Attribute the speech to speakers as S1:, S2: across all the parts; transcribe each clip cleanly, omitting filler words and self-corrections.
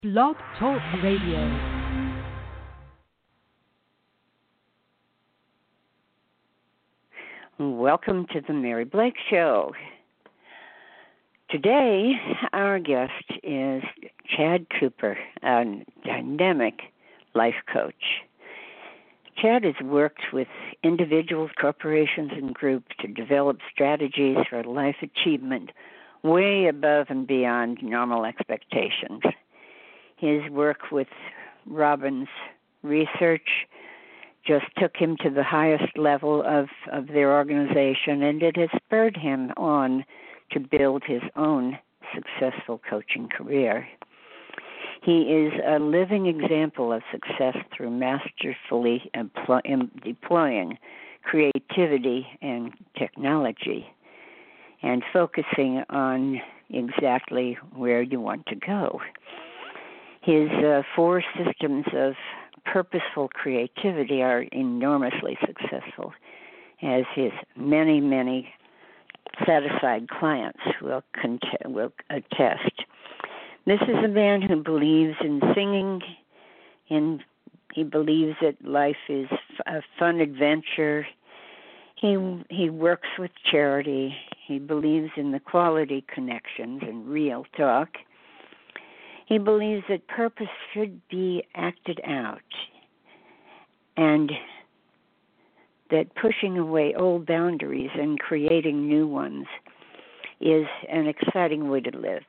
S1: Blog Talk Radio.
S2: Welcome to the Mary Blake Show. Today, our guest is Chad Cooper, a dynamic life coach. Chad has worked with individuals, corporations, and groups to develop strategies for life achievement way above and beyond normal expectations. His work with Robbins Research just took him to the highest level of their organization, and it has spurred him on to build his own successful coaching career. He is a living example of success through masterfully deploying creativity and technology and focusing on exactly where you want to go. His 4 systems of purposeful creativity are enormously successful, as his many, many satisfied clients will attest. This is a man who believes in singing, and he believes that life is a fun adventure. He works with charity. He believes in the quality connections and real talk. He believes that purpose should be acted out and that pushing away old boundaries and creating new ones is an exciting way to live.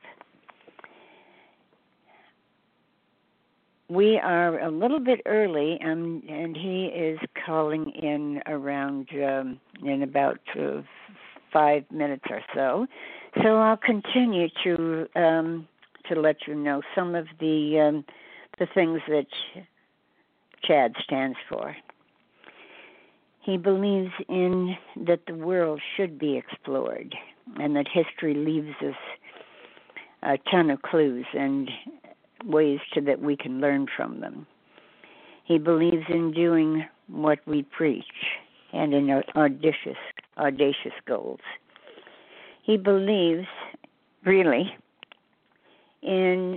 S2: We are a little bit early, and he is calling in around in about 5 minutes or so. So I'll continue to let you know some of the things that Chad stands for. He believes in that the world should be explored and that history leaves us a ton of clues and ways that we can learn from them. He believes in doing what we preach and in audacious goals. He believes, really, in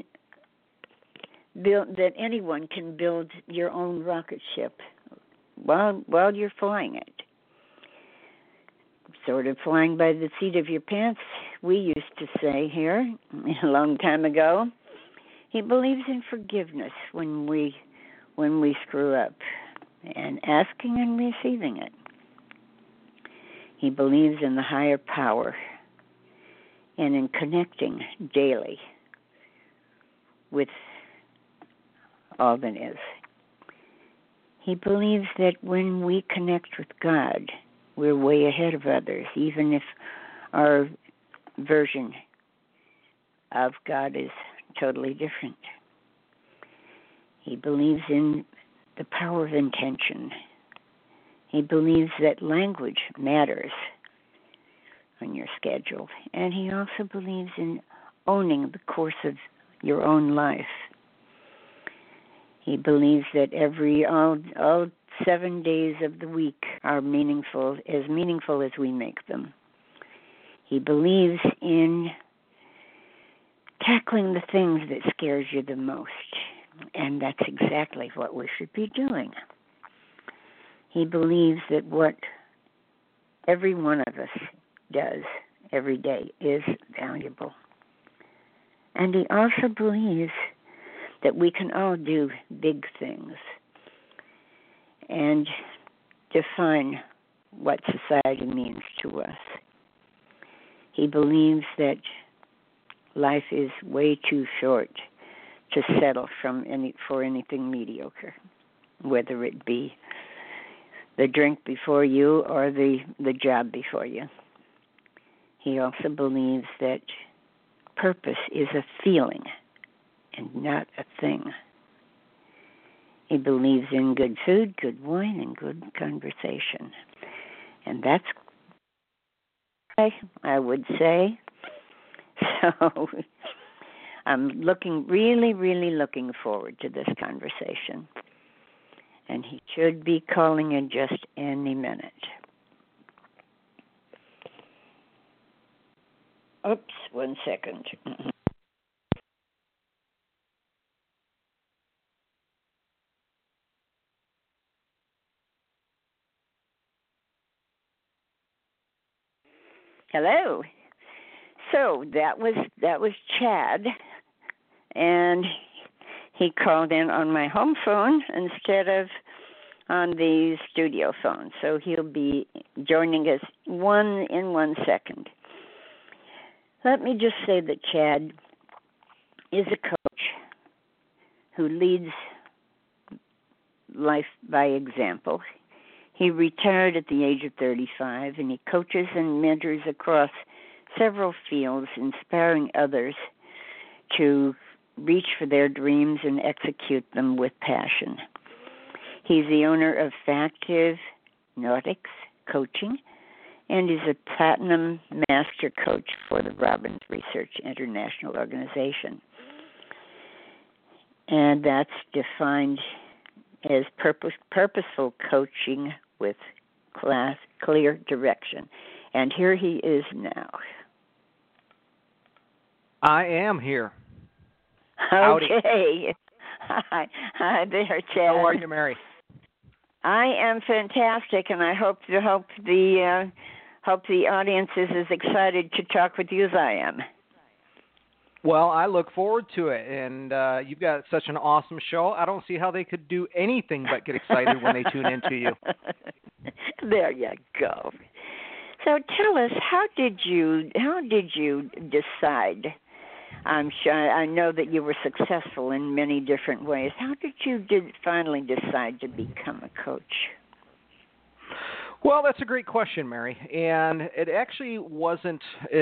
S2: that anyone can build your own rocket ship while you're flying it. Sort of flying by the seat of your pants, we used to say here a long time ago. He believes in forgiveness when we screw up, and asking and receiving it. He believes in the higher power and in connecting daily with all that is. He believes that when we connect with God, we're way ahead of others, even if our version of God is totally different. He believes in the power of intention. He believes that language matters on your schedule. And he also believes in owning the course of your own life. He believes that all 7 days of the week are meaningful as we make them. He believes in tackling the things that scares you the most, and that's exactly what we should be doing. He believes that what every one of us does every day is valuable. And he also believes that we can all do big things and define what society means to us. He believes that life is way too short to settle for anything mediocre, whether it be the drink before you or the job before you. He also believes that purpose is a feeling and not a thing. He believes in good food, good wine, and good conversation. And that's, I would say. So I'm really, really looking forward to this conversation. And he should be calling in just any minute. Oops, 1 second. Hello. So that was Chad, and he called in on my home phone instead of on the studio phone. So he'll be joining us in 1 second. Let me just say that Chad is a coach who leads life by example. He retired at the age of 35, and he coaches and mentors across several fields, inspiring others to reach for their dreams and execute them with passion. He's the owner of Factive Nautics Coaching and is a platinum master coach for the Robbins Research International Organization. And that's defined as purposeful coaching with clear direction. And here he is now.
S3: I am here. Howdy.
S2: Okay. Hi there, Chad.
S3: How are you, Mary?
S2: I am fantastic, and I hope the audience is as excited to talk with you as I am.
S3: Well, I look forward to it, and you've got such an awesome show. I don't see how they could do anything but get excited when they tune into you.
S2: There you go. So tell us, how did you decide? I'm sure I know that you were successful in many different ways. How did you finally decide to become a coach?
S3: Well, that's a great question, Mary. And it actually wasn't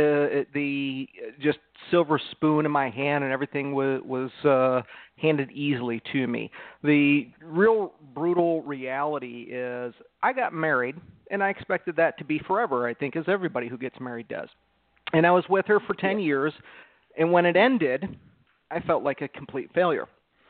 S3: the just silver spoon in my hand and everything was handed easily to me. The real brutal reality is I got married, and I expected that to be forever, I think, as everybody who gets married does. And I was with her for 10 years, and when it ended, I felt like a complete failure.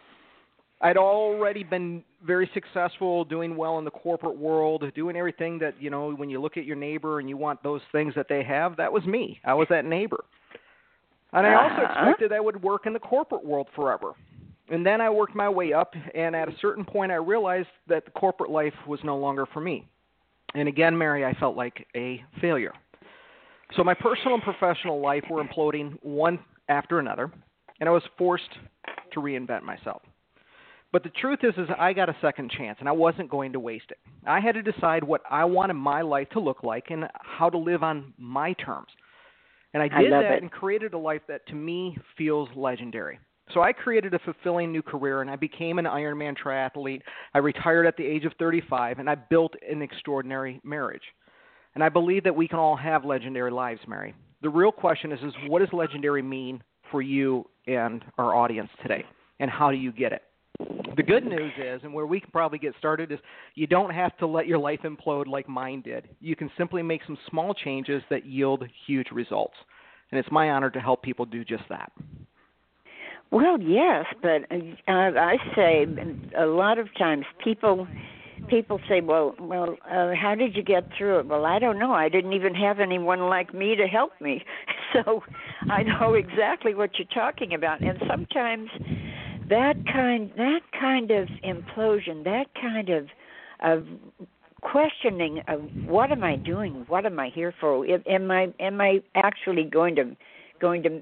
S3: I'd already been very successful, doing well in the corporate world, doing everything that, when you look at your neighbor and you want those things that they have, that was me. I was that neighbor. And I also expected I would work in the corporate world forever. And then I worked my way up, and at a certain point I realized that the corporate life was no longer for me. And again, Mary, I felt like a failure. So my personal and professional life were imploding one after another, and I was forced to reinvent myself. But the truth is I got a second chance, and I wasn't going to waste it. I had to decide what I wanted my life to look like and how to live on my terms. And I did that and created a life that, to me, feels legendary. So I created a fulfilling new career, and I became an Ironman triathlete. I retired at the age of 35, and I built an extraordinary marriage. And I believe that we can all have legendary lives, Mary. The real question is what does legendary mean for you and our audience today, and how do you get it? The good news is, and where we can probably get started, is you don't have to let your life implode like mine did. You can simply make some small changes that yield huge results. And it's my honor to help people do just that.
S2: Well, yes, but I say a lot of times people say, well, how did you get through it? Well, I don't know. I didn't even have anyone like me to help me. So I know exactly what you're talking about. And sometimes that kind of implosion, that kind of questioning of what am I doing? What am I here for? Am I actually going to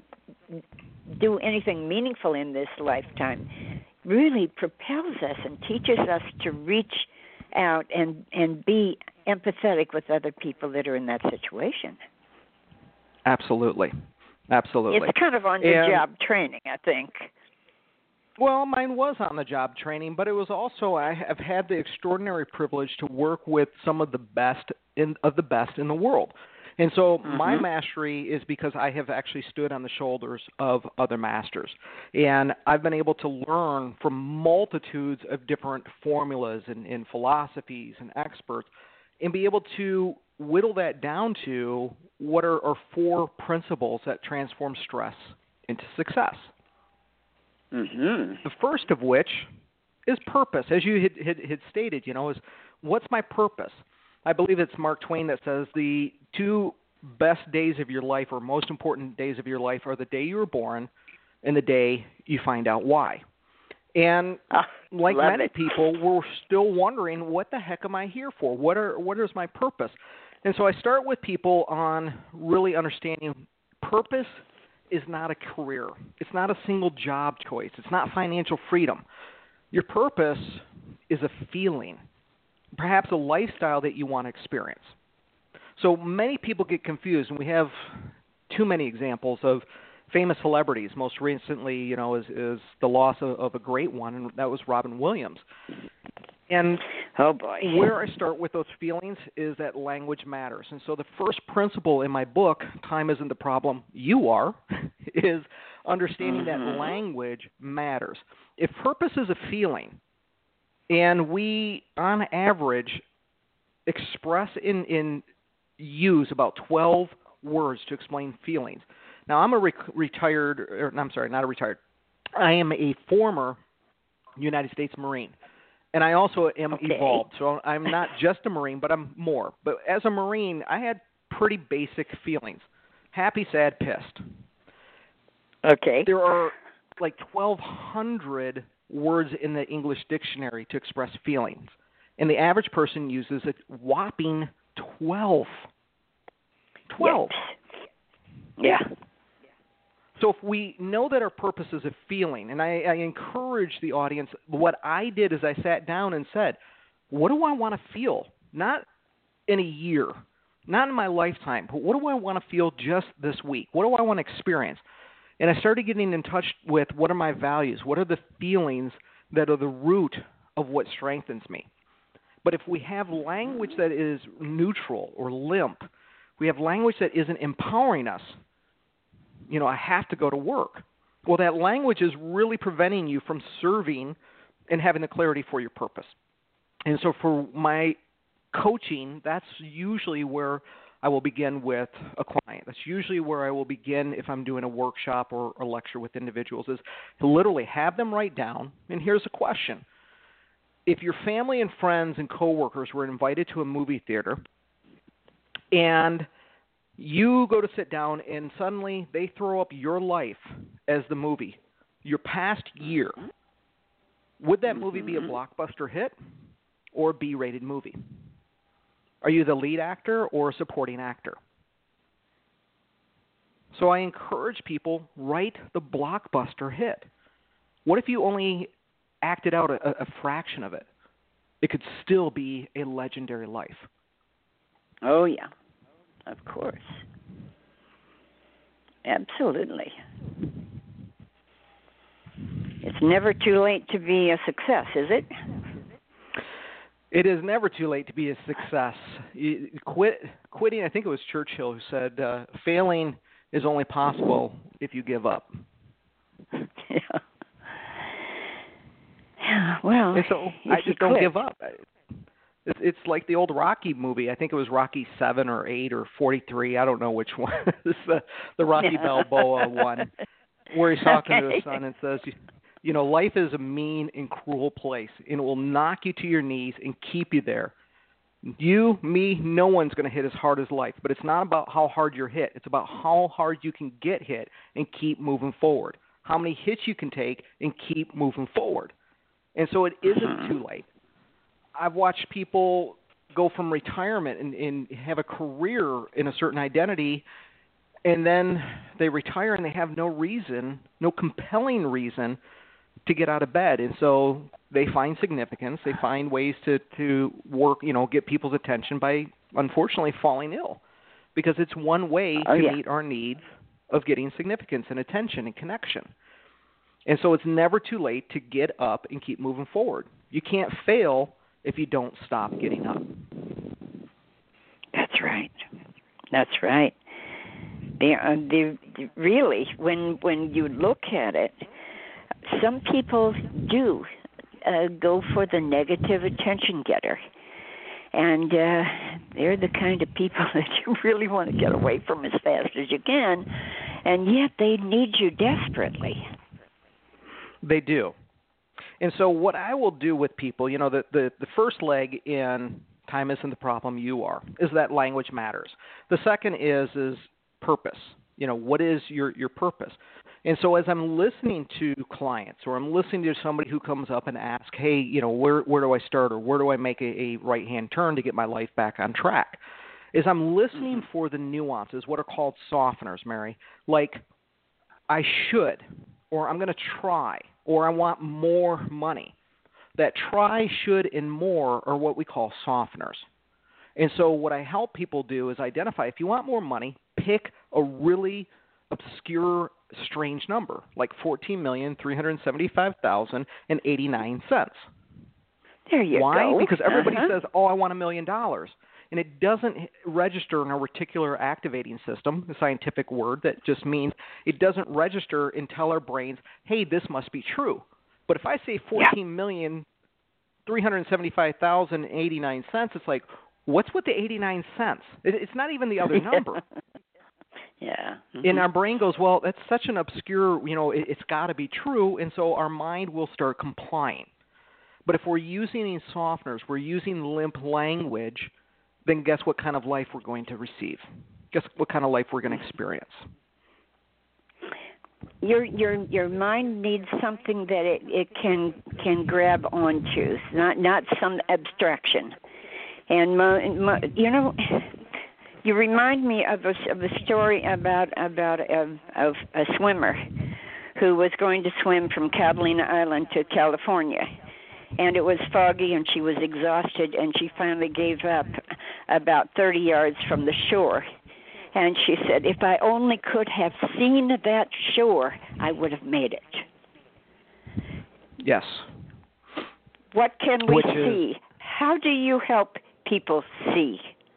S2: do anything meaningful in this lifetime? Really propels us and teaches us to reach out and be empathetic with other people that are in that situation.
S3: Absolutely.
S2: It's kind of on-the-job training, I think.
S3: Well, mine was on-the-job training, but it was also I have had the extraordinary privilege to work with some of the best in the world. And so my mastery is because I have actually stood on the shoulders of other masters. And I've been able to learn from multitudes of different formulas and philosophies and experts and be able to whittle that down to what are 4 principles that transform stress into success. The first of which is purpose. As you had stated, is what's my purpose? I believe it's Mark Twain that says the 2 best days of your life or most important days of your life are the day you were born and the day you find out why. And like many people, we're still wondering, what the heck am I here for? What is my purpose? And so I start with people on really understanding purpose is not a career. It's not a single job choice. It's not financial freedom. Your purpose is a feeling, perhaps a lifestyle that you want to experience. So many people get confused, and we have too many examples of famous celebrities. Most recently, is the loss of a great one, and that was Robin Williams. And
S2: oh boy,
S3: where I start with those feelings is that language matters. And so the first principle in my book, Time Isn't the Problem, You Are, is understanding that language matters. If purpose is a feeling, and we, on average, express use about 12 words to explain feelings. Now, I'm I am a former United States Marine, and I also am evolved. So I'm not just a Marine, but I'm more. But as a Marine, I had pretty basic feelings: happy, sad, pissed.
S2: Okay.
S3: There are like 1,200 words in the English dictionary to express feelings, and the average person uses a whopping 12. 12.
S2: Yeah.
S3: So if we know that our purpose is a feeling, and I encourage the audience, what I did is I sat down and said, what do I want to feel? Not in a year, not in my lifetime, but what do I want to feel just this week? What do I want to experience? And I started getting in touch with what are my values? What are the feelings that are the root of what strengthens me? But if we have language that is neutral or limp, we have language that isn't empowering us. I have to go to work. Well, that language is really preventing you from serving and having the clarity for your purpose. And so for my coaching, that's usually where I will begin with a client. That's usually where I will begin if I'm doing a workshop or a lecture with individuals, is to literally have them write down. And here's a question. If your family and friends and coworkers were invited to a movie theater and you go to sit down and suddenly they throw up your life as the movie, your past year, would that movie be a blockbuster hit or a B-rated movie? Are you the lead actor or a supporting actor? So I encourage people, write the blockbuster hit. What if you only acted out a fraction of it? It could still be a legendary life.
S2: Oh, yeah. Of course. Absolutely. It's never too late to be a success, is it?
S3: It is never too late to be a success. Quitting, I think it was Churchill who said, failing is only possible if you give up.
S2: Yeah. Well,
S3: and so I just don't give up. It's like the old Rocky movie. I think it was Rocky 7 or 8 or 43. I don't know which one. It's the Rocky Balboa one, where he's talking to his son and says, life is a mean and cruel place, and it will knock you to your knees and keep you there. You, me, no one's going to hit as hard as life. But it's not about how hard you're hit. It's about how hard you can get hit and keep moving forward. How many hits you can take and keep moving forward. And so it isn't too late. I've watched people go from retirement and have a career in a certain identity, and then they retire and they have no reason, no compelling reason to get out of bed. And so they find significance. They find ways to work, get people's attention by, unfortunately, falling ill, because it's one way to meet our needs of getting significance and attention and connection. And so it's never too late to get up and keep moving forward. You can't fail if you don't stop getting up.
S2: That's right. That's right. Really, when you look at it, some people do go for the negative attention getter. And they're the kind of people that you really want to get away from as fast as you can, and yet they need you desperately.
S3: They do. And so what I will do with people, the first leg in Time Isn't the Problem, You Are, is that language matters. The second is purpose. What is your purpose? And so as I'm listening to clients, or I'm listening to somebody who comes up and asks, hey, where do I start, or where do I make a right-hand turn to get my life back on track? is I'm listening for the nuances, what are called softeners, Mary, like I should, or I'm going to try, or I want more money. That try, should, and more are what we call softeners. And so what I help people do is identify, if you want more money, pick a really obscure, strange number, like $14,375,089.
S2: There you go.
S3: Why? Because everybody says, oh, I want $1 million. And it doesn't register in our reticular activating system, the scientific word that just means it doesn't register and tell our brains, hey, this must be true. But if I say $14,375,089, it's like, what's with the 89 cents? It's not even the other number.
S2: Yeah.
S3: And our brain goes, well, that's such an obscure, it's got to be true, and so our mind will start complying. But if we're using these softeners, we're using limp language, then guess what kind of life we're going to receive? Guess what kind of life we're going to experience?
S2: Your mind needs something that it can grab onto, not some abstraction. And you remind me of a story about a swimmer who was going to swim from Catalina Island to California, and it was foggy, and she was exhausted, and she finally gave up about 30 yards from the shore. And she said, if I only could have seen that shore, I would have made it.
S3: Yes.
S2: What can we see? How do you help people see?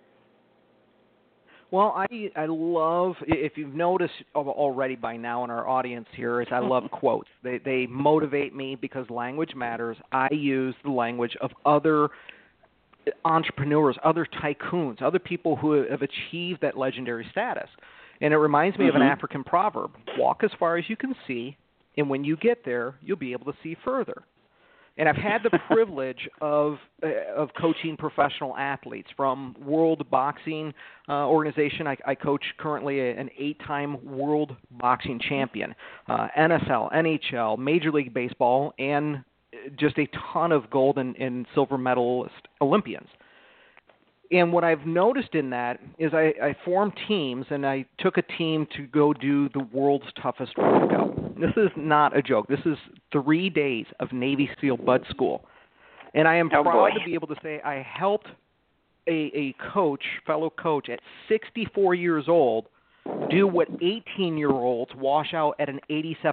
S3: Well, I love, if you've noticed already by now in our audience here, is I love quotes. They motivate me because language matters. I use the language of other entrepreneurs, other tycoons, other people who have achieved that legendary status. And it reminds me of an African proverb, walk as far as you can see, and when you get there, you'll be able to see further. And I've had the privilege of coaching professional athletes from World Boxing Organization. I coach currently an 8-time World Boxing Champion, NSL, NHL, Major League Baseball, and just a ton of gold and silver medalist Olympians. And what I've noticed in that is I formed teams, and I took a team to go do the world's toughest workout. This is not a joke. This is 3 days of Navy SEAL Bud School. And I am proud to be able to say I helped a fellow coach at 64 years old do what 18-year-olds wash out at an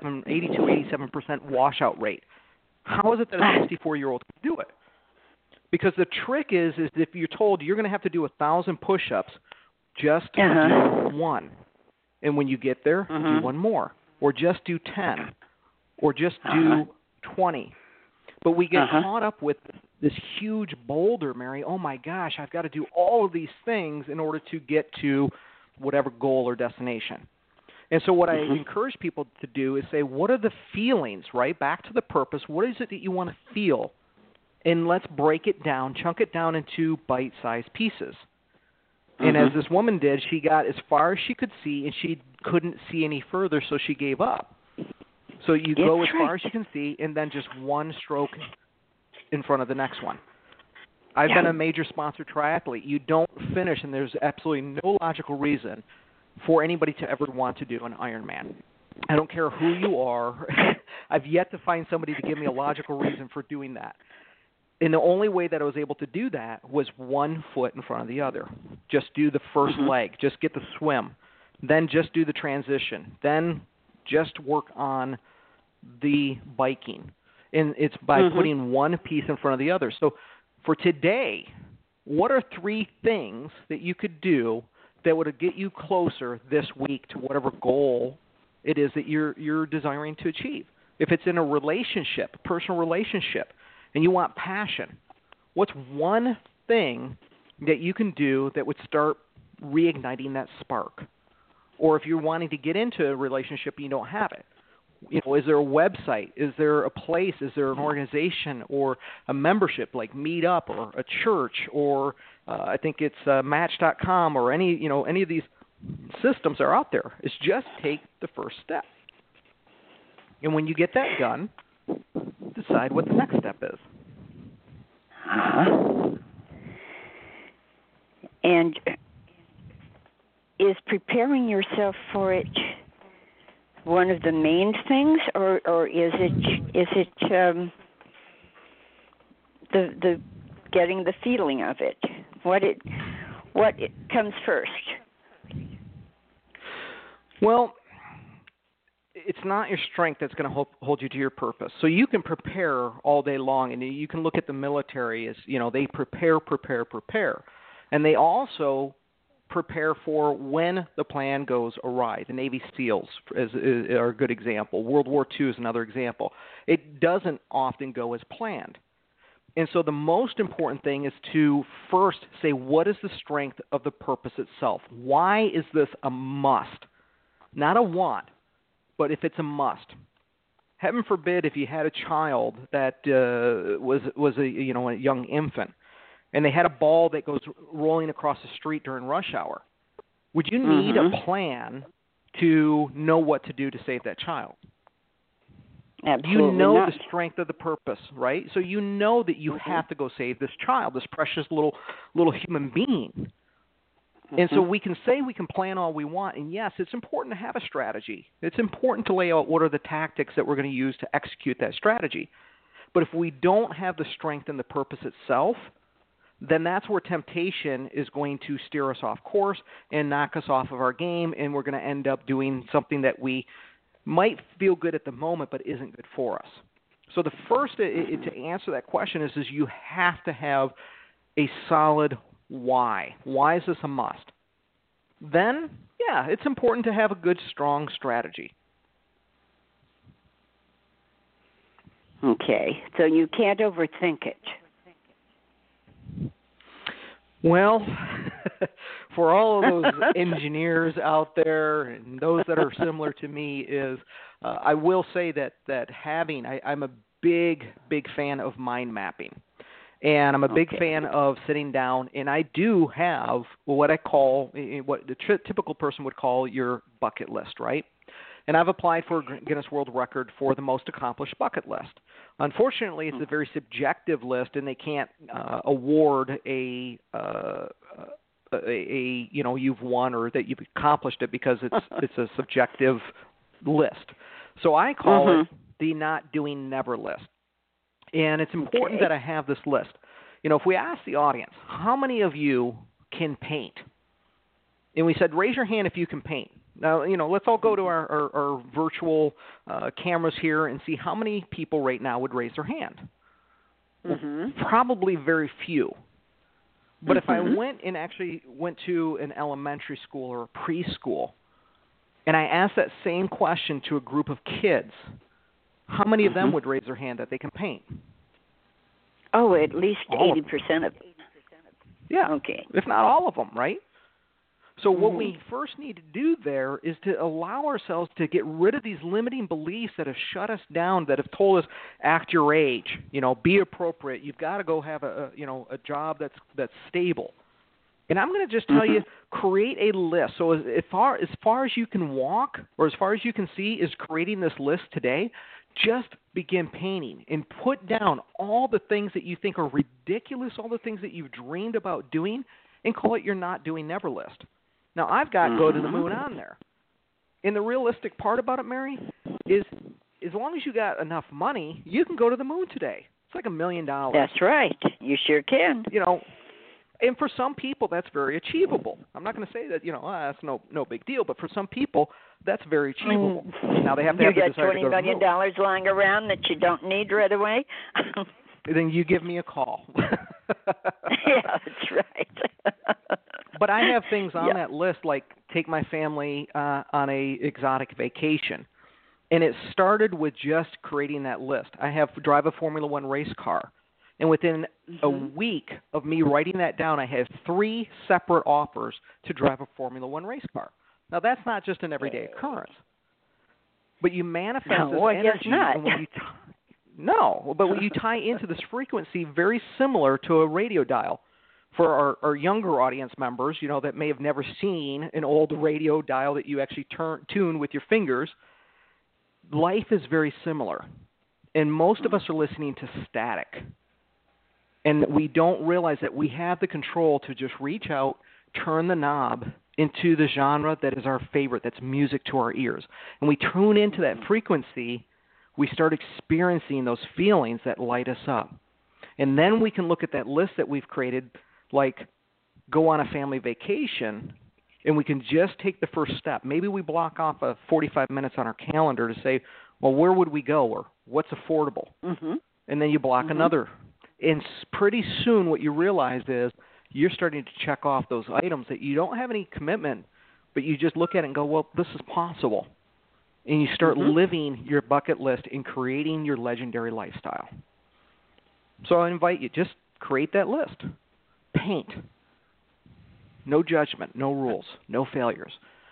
S3: 82-87% washout rate. How is it that a 64-year-old can do it? Because the trick is if you're told you're going to have to do 1,000 push-ups, just do one. And when you get there, do one more. Or just do 10. Or just do 20. But we get caught up with this huge boulder, Mary. Oh, my gosh, I've got to do all of these things in order to get to whatever goal or destination. And so what I encourage people to do is say, what are the feelings, right? Back to the purpose. What is it that you want to feel? And let's break it down, chunk it down into bite-sized pieces. And as this woman did, she got as far as she could see, and she couldn't see any further, so she gave up. So you go as far as you can see, and then just one stroke in front of the next one. I've been a major sponsor triathlete. You don't finish, and there's absolutely no logical reason for anybody to ever want to do an Ironman. I don't care who you are. I've yet to find somebody to give me a logical reason for doing that. And the only way that I was able to do that was one foot in front of the other. Just do the first leg. Just get the swim. Then just do the transition. Then just work on the biking. And it's by putting one piece in front of the other. So for today, what are 3 things that you could do that would get you closer this week to whatever goal it is that you're desiring to achieve? If it's in a relationship, a personal relationship, and you want passion, what's one thing that you can do that would start reigniting that spark? Or if you're wanting to get into a relationship and you don't have it, is there a website? Is there a place? Is there an organization or a membership like Meetup or a church or I think it's Match.com or any of these systems are out there? It's just take the first step. And when you get that done, decide what the next step is.
S2: And is preparing yourself for it one of the main things, or is it the getting the feeling of it? What comes first?
S3: Well, it's not your strength that's going to hold you to your purpose. So you can prepare all day long, and you can look at the military as, they prepare, and they also prepare for when the plan goes awry. The Navy SEALs are a good example. World War II is another example. It doesn't often go as planned. And so the most important thing is to first say, what is the strength of the purpose itself? Why is this a must? Not a want, but if it's a must. Heaven forbid if you had a child that was a young infant, and they had a ball that goes rolling across the street during rush hour. Would you need a plan to know what to do to save that child?
S2: Absolutely
S3: you know
S2: not.
S3: The strength of the purpose, right? So you know that you have to go save this child, this precious little human being. And so we can say we can plan all we want, and yes, it's important to have a strategy. It's important to lay out what are the tactics that we're going to use to execute that strategy. But if we don't have the strength in the purpose itself, then that's where temptation is going to steer us off course and knock us off of our game, and we're going to end up doing something that we might feel good at the moment but isn't good for us. So the first to answer that question is you have to have a solid why. Why is this a must? Then, yeah, it's important to have a good, strong strategy.
S2: Okay, so you can't overthink it.
S3: Well, for all of those engineers out there and those that are similar to me I will say that I'm a big fan of mind mapping. And I'm a big fan of sitting down, and I do have what I call, what the typical person would call your bucket list, right? And I've applied for a Guinness World Record for the most accomplished bucket list. Unfortunately, it's a very subjective list, and they can't award a you've won or that you've accomplished it because it's a subjective list. So I call it the not doing never list. And it's important that I have this list. If we ask the audience, how many of you can paint? And we said, raise your hand if you can paint. Now, let's all go to our virtual cameras here and see how many people right now would raise their hand. Well, probably very few. But if I went to an elementary school or a preschool, and I asked that same question to a group of kids, how many of them would raise their hand that they can paint?
S2: Oh, at least 80% of them.
S3: Yeah.
S2: Okay.
S3: If not all of them, right? So what we first need to do there is to allow ourselves to get rid of these limiting beliefs that have shut us down, that have told us, act your age, be appropriate. You've got to go have a job that's stable. And I'm going to just tell you, create a list. So as far as you can walk or as far as you can see is creating this list today, just begin painting and put down all the things that you think are ridiculous, all the things that you've dreamed about doing, and call it your not doing never list. Now, I've got go to the moon on there. And the realistic part about it, Mary, is as long as you got enough money, you can go to the moon today. It's like $1 million.
S2: That's right. You sure can.
S3: And for some people, that's very achievable. I'm not going to say that, that's no big deal, but for some people, that's very achievable. Now, they have to have the desire to go to the moon.
S2: $20 million lying around that you don't need right away?
S3: Then you give me a call.
S2: Yeah, that's right.
S3: But I have things on that list, like take my family on a exotic vacation. And it started with just creating that list. I have drive a Formula One race car. And within a week of me writing that down, I have 3 separate offers to drive a Formula One race car. Now, that's not just an everyday occurrence. But you manifest this energy. And when you tie into this frequency very similar to a radio dial. For our younger audience members, that may have never seen an old radio dial that you actually tune with your fingers, life is very similar. And most of us are listening to static. And we don't realize that we have the control to just reach out, turn the knob, into the genre that is our favorite, that's music to our ears. And we tune into that frequency, we start experiencing those feelings that light us up. And then we can look at that list that we've created, like go on a family vacation, and we can just take the first step. Maybe we block off 45 minutes on our calendar to say, well, where would we go, or what's affordable?
S2: Mm-hmm.
S3: And then you block another. And pretty soon what you realize is you're starting to check off those items that you don't have any commitment, but you just look at it and go, well, this is possible. And you start living your bucket list and creating your legendary lifestyle. So I invite you, just create that list. Paint. No judgment, no rules, no failures.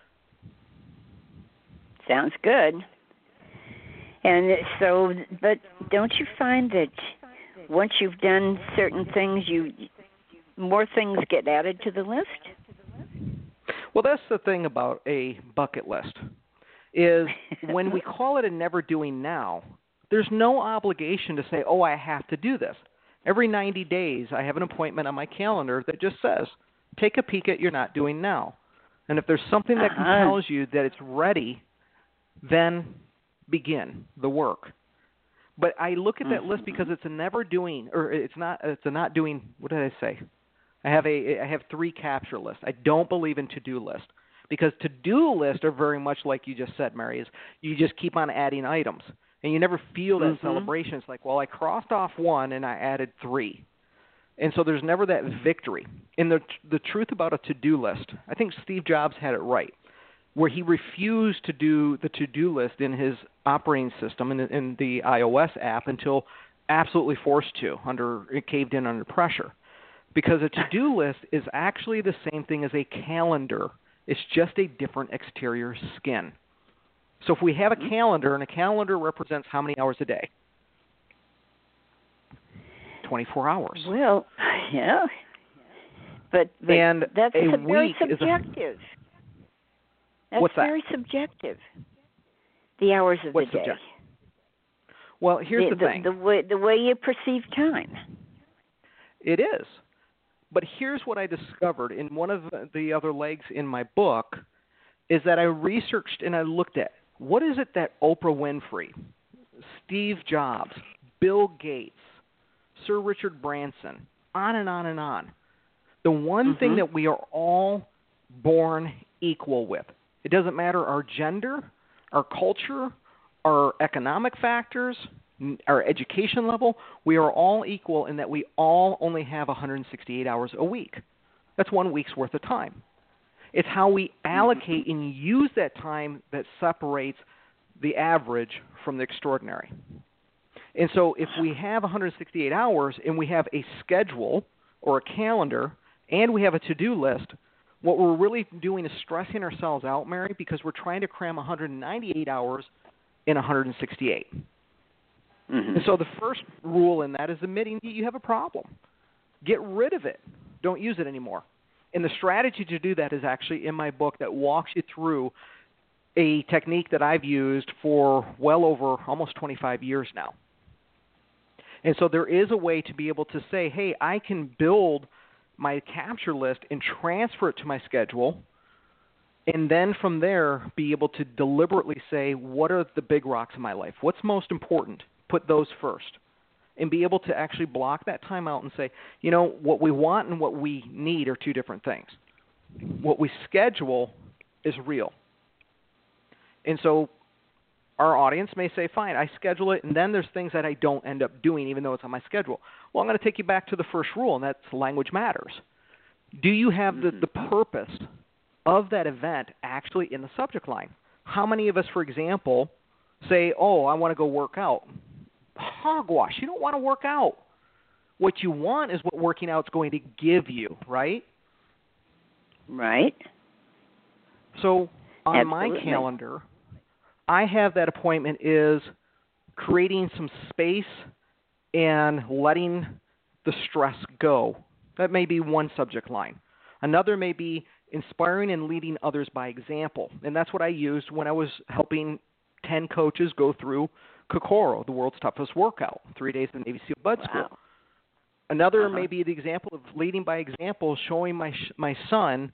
S2: Sounds good. And so, but don't you find that once you've done certain things, more things get added to the list?
S3: Well, that's the thing about a bucket list, is when we call it a never doing now, there's no obligation to say, oh, I have to do this. Every 90 days, I have an appointment on my calendar that just says, take a peek at your not doing now. And if there's something that compels you that it's ready, then begin the work. But I look at that list because it's a never doing, or it's a not doing, what did I say? I have 3 capture lists. I don't believe in to-do list, because to-do lists are very much like you just said, Mary, is you just keep on adding items. And you never feel that celebration. It's like, well, I crossed off 1 and I added 3. And so there's never that victory. And the truth about a to-do list, I think Steve Jobs had it right, where he refused to do the to-do list in his operating system, in the iOS app, until absolutely forced to, it caved in under pressure. Because a to-do list is actually the same thing as a calendar. It's just a different exterior skin. So if we have a calendar, and a calendar represents how many hours a day? 24 hours.
S2: Well, yeah. But
S3: and
S2: that's
S3: a
S2: very
S3: week
S2: subjective. That's
S3: what's that?
S2: very subjective. The hours of
S3: What's
S2: the day.
S3: subjective? Well, here's the thing.
S2: The way you perceive time.
S3: It is. But here's what I discovered in one of the other legs in my book, is that I researched and I looked at, what is it that Oprah Winfrey, Steve Jobs, Bill Gates, Sir Richard Branson, on and on and on. The one thing that we are all born equal with. It doesn't matter our gender, our culture, our economic factors, our education level. We are all equal in that we all only have 168 hours a week. That's 1 week's worth of time. It's how we allocate and use that time that separates the average from the extraordinary. And so if we have 168 hours and we have a schedule or a calendar and we have a to-do list, what we're really doing is stressing ourselves out, Mary, because we're trying to cram 198 hours in 168. And so the first rule in that is admitting that you have a problem. Get rid of it. Don't use it anymore. And the strategy to do that is actually in my book that walks you through a technique that I've used for well over almost 25 years now. And so there is a way to be able to say, hey, I can build my capture list and transfer it to my schedule, and then from there be able to deliberately say, what are the big rocks in my life? What's most important? Put those first. And be able to actually block that time out and say, you know, what we want and what we need are 2 different things. What we schedule is real. And so our audience may say, fine, I schedule it, and then there's things that I don't end up doing even though it's on my schedule. Well, I'm going to take you back to the first rule, and that's language matters. Do you have the purpose of that event actually in the subject line? How many of us, for example, say, oh, I want to go work out? Hogwash, you don't want to work out. What you want is what working out is going to give you, right?
S2: Right.
S3: So on
S2: Absolutely.
S3: my calendar, I have that appointment is creating some space and letting the stress go. That may be one subject line. Another may be inspiring and leading others by example. And that's what I used when I was helping 10 coaches go through Kokoro, the world's toughest workout, 3 days in the Navy SEAL Bud School. Another may be the example of leading by example, showing my son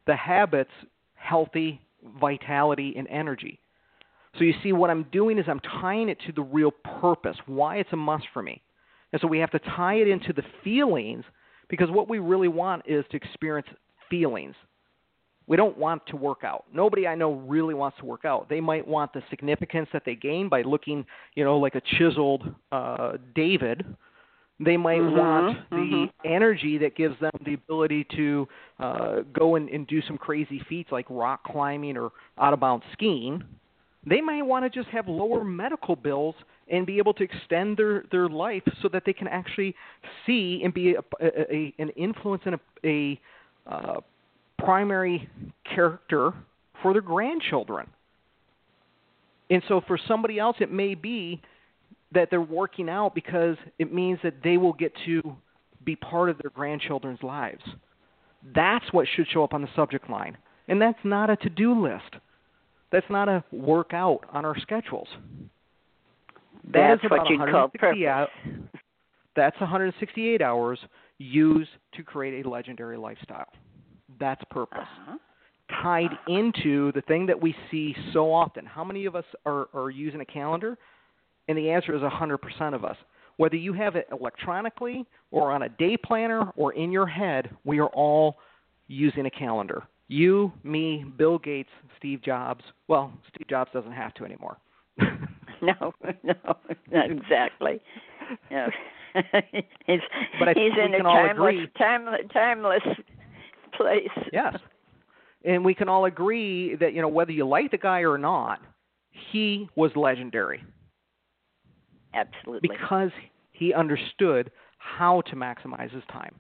S3: the habits healthy vitality and energy. So you see, what I'm doing is I'm tying it to the real purpose, why it's a must for me. And so we have to tie it into the feelings, because what we really want is to experience feelings. We don't want to work out. Nobody I know really wants to work out. They might want the significance that they gain by looking, like a chiseled David. They might want the energy that gives them the ability to go and do some crazy feats like rock climbing or out-of-bounds skiing. They might want to just have lower medical bills and be able to extend their life so that they can actually see and be an influence and a primary character for their grandchildren. And so for somebody else, it may be that they're working out because it means that they will get to be part of their grandchildren's lives. That's what should show up on the subject line. And that's not a to-do list. That's not a workout on our schedules.
S2: That's what you'd call purpose.
S3: That's 168 hours used to create a legendary lifestyle. That's purpose. Tied into the thing that we see so often. How many of us are using a calendar? And the answer is 100% of us. Whether you have it electronically or on a day planner or in your head, we are all using a calendar. You, me, Bill Gates, Steve Jobs. Well, Steve Jobs doesn't have to anymore.
S2: No, not exactly. No. he's in a timeless place.
S3: Yes. And we can all agree that, whether you like the guy or not, he was legendary.
S2: Absolutely.
S3: Because he understood how to maximize his time.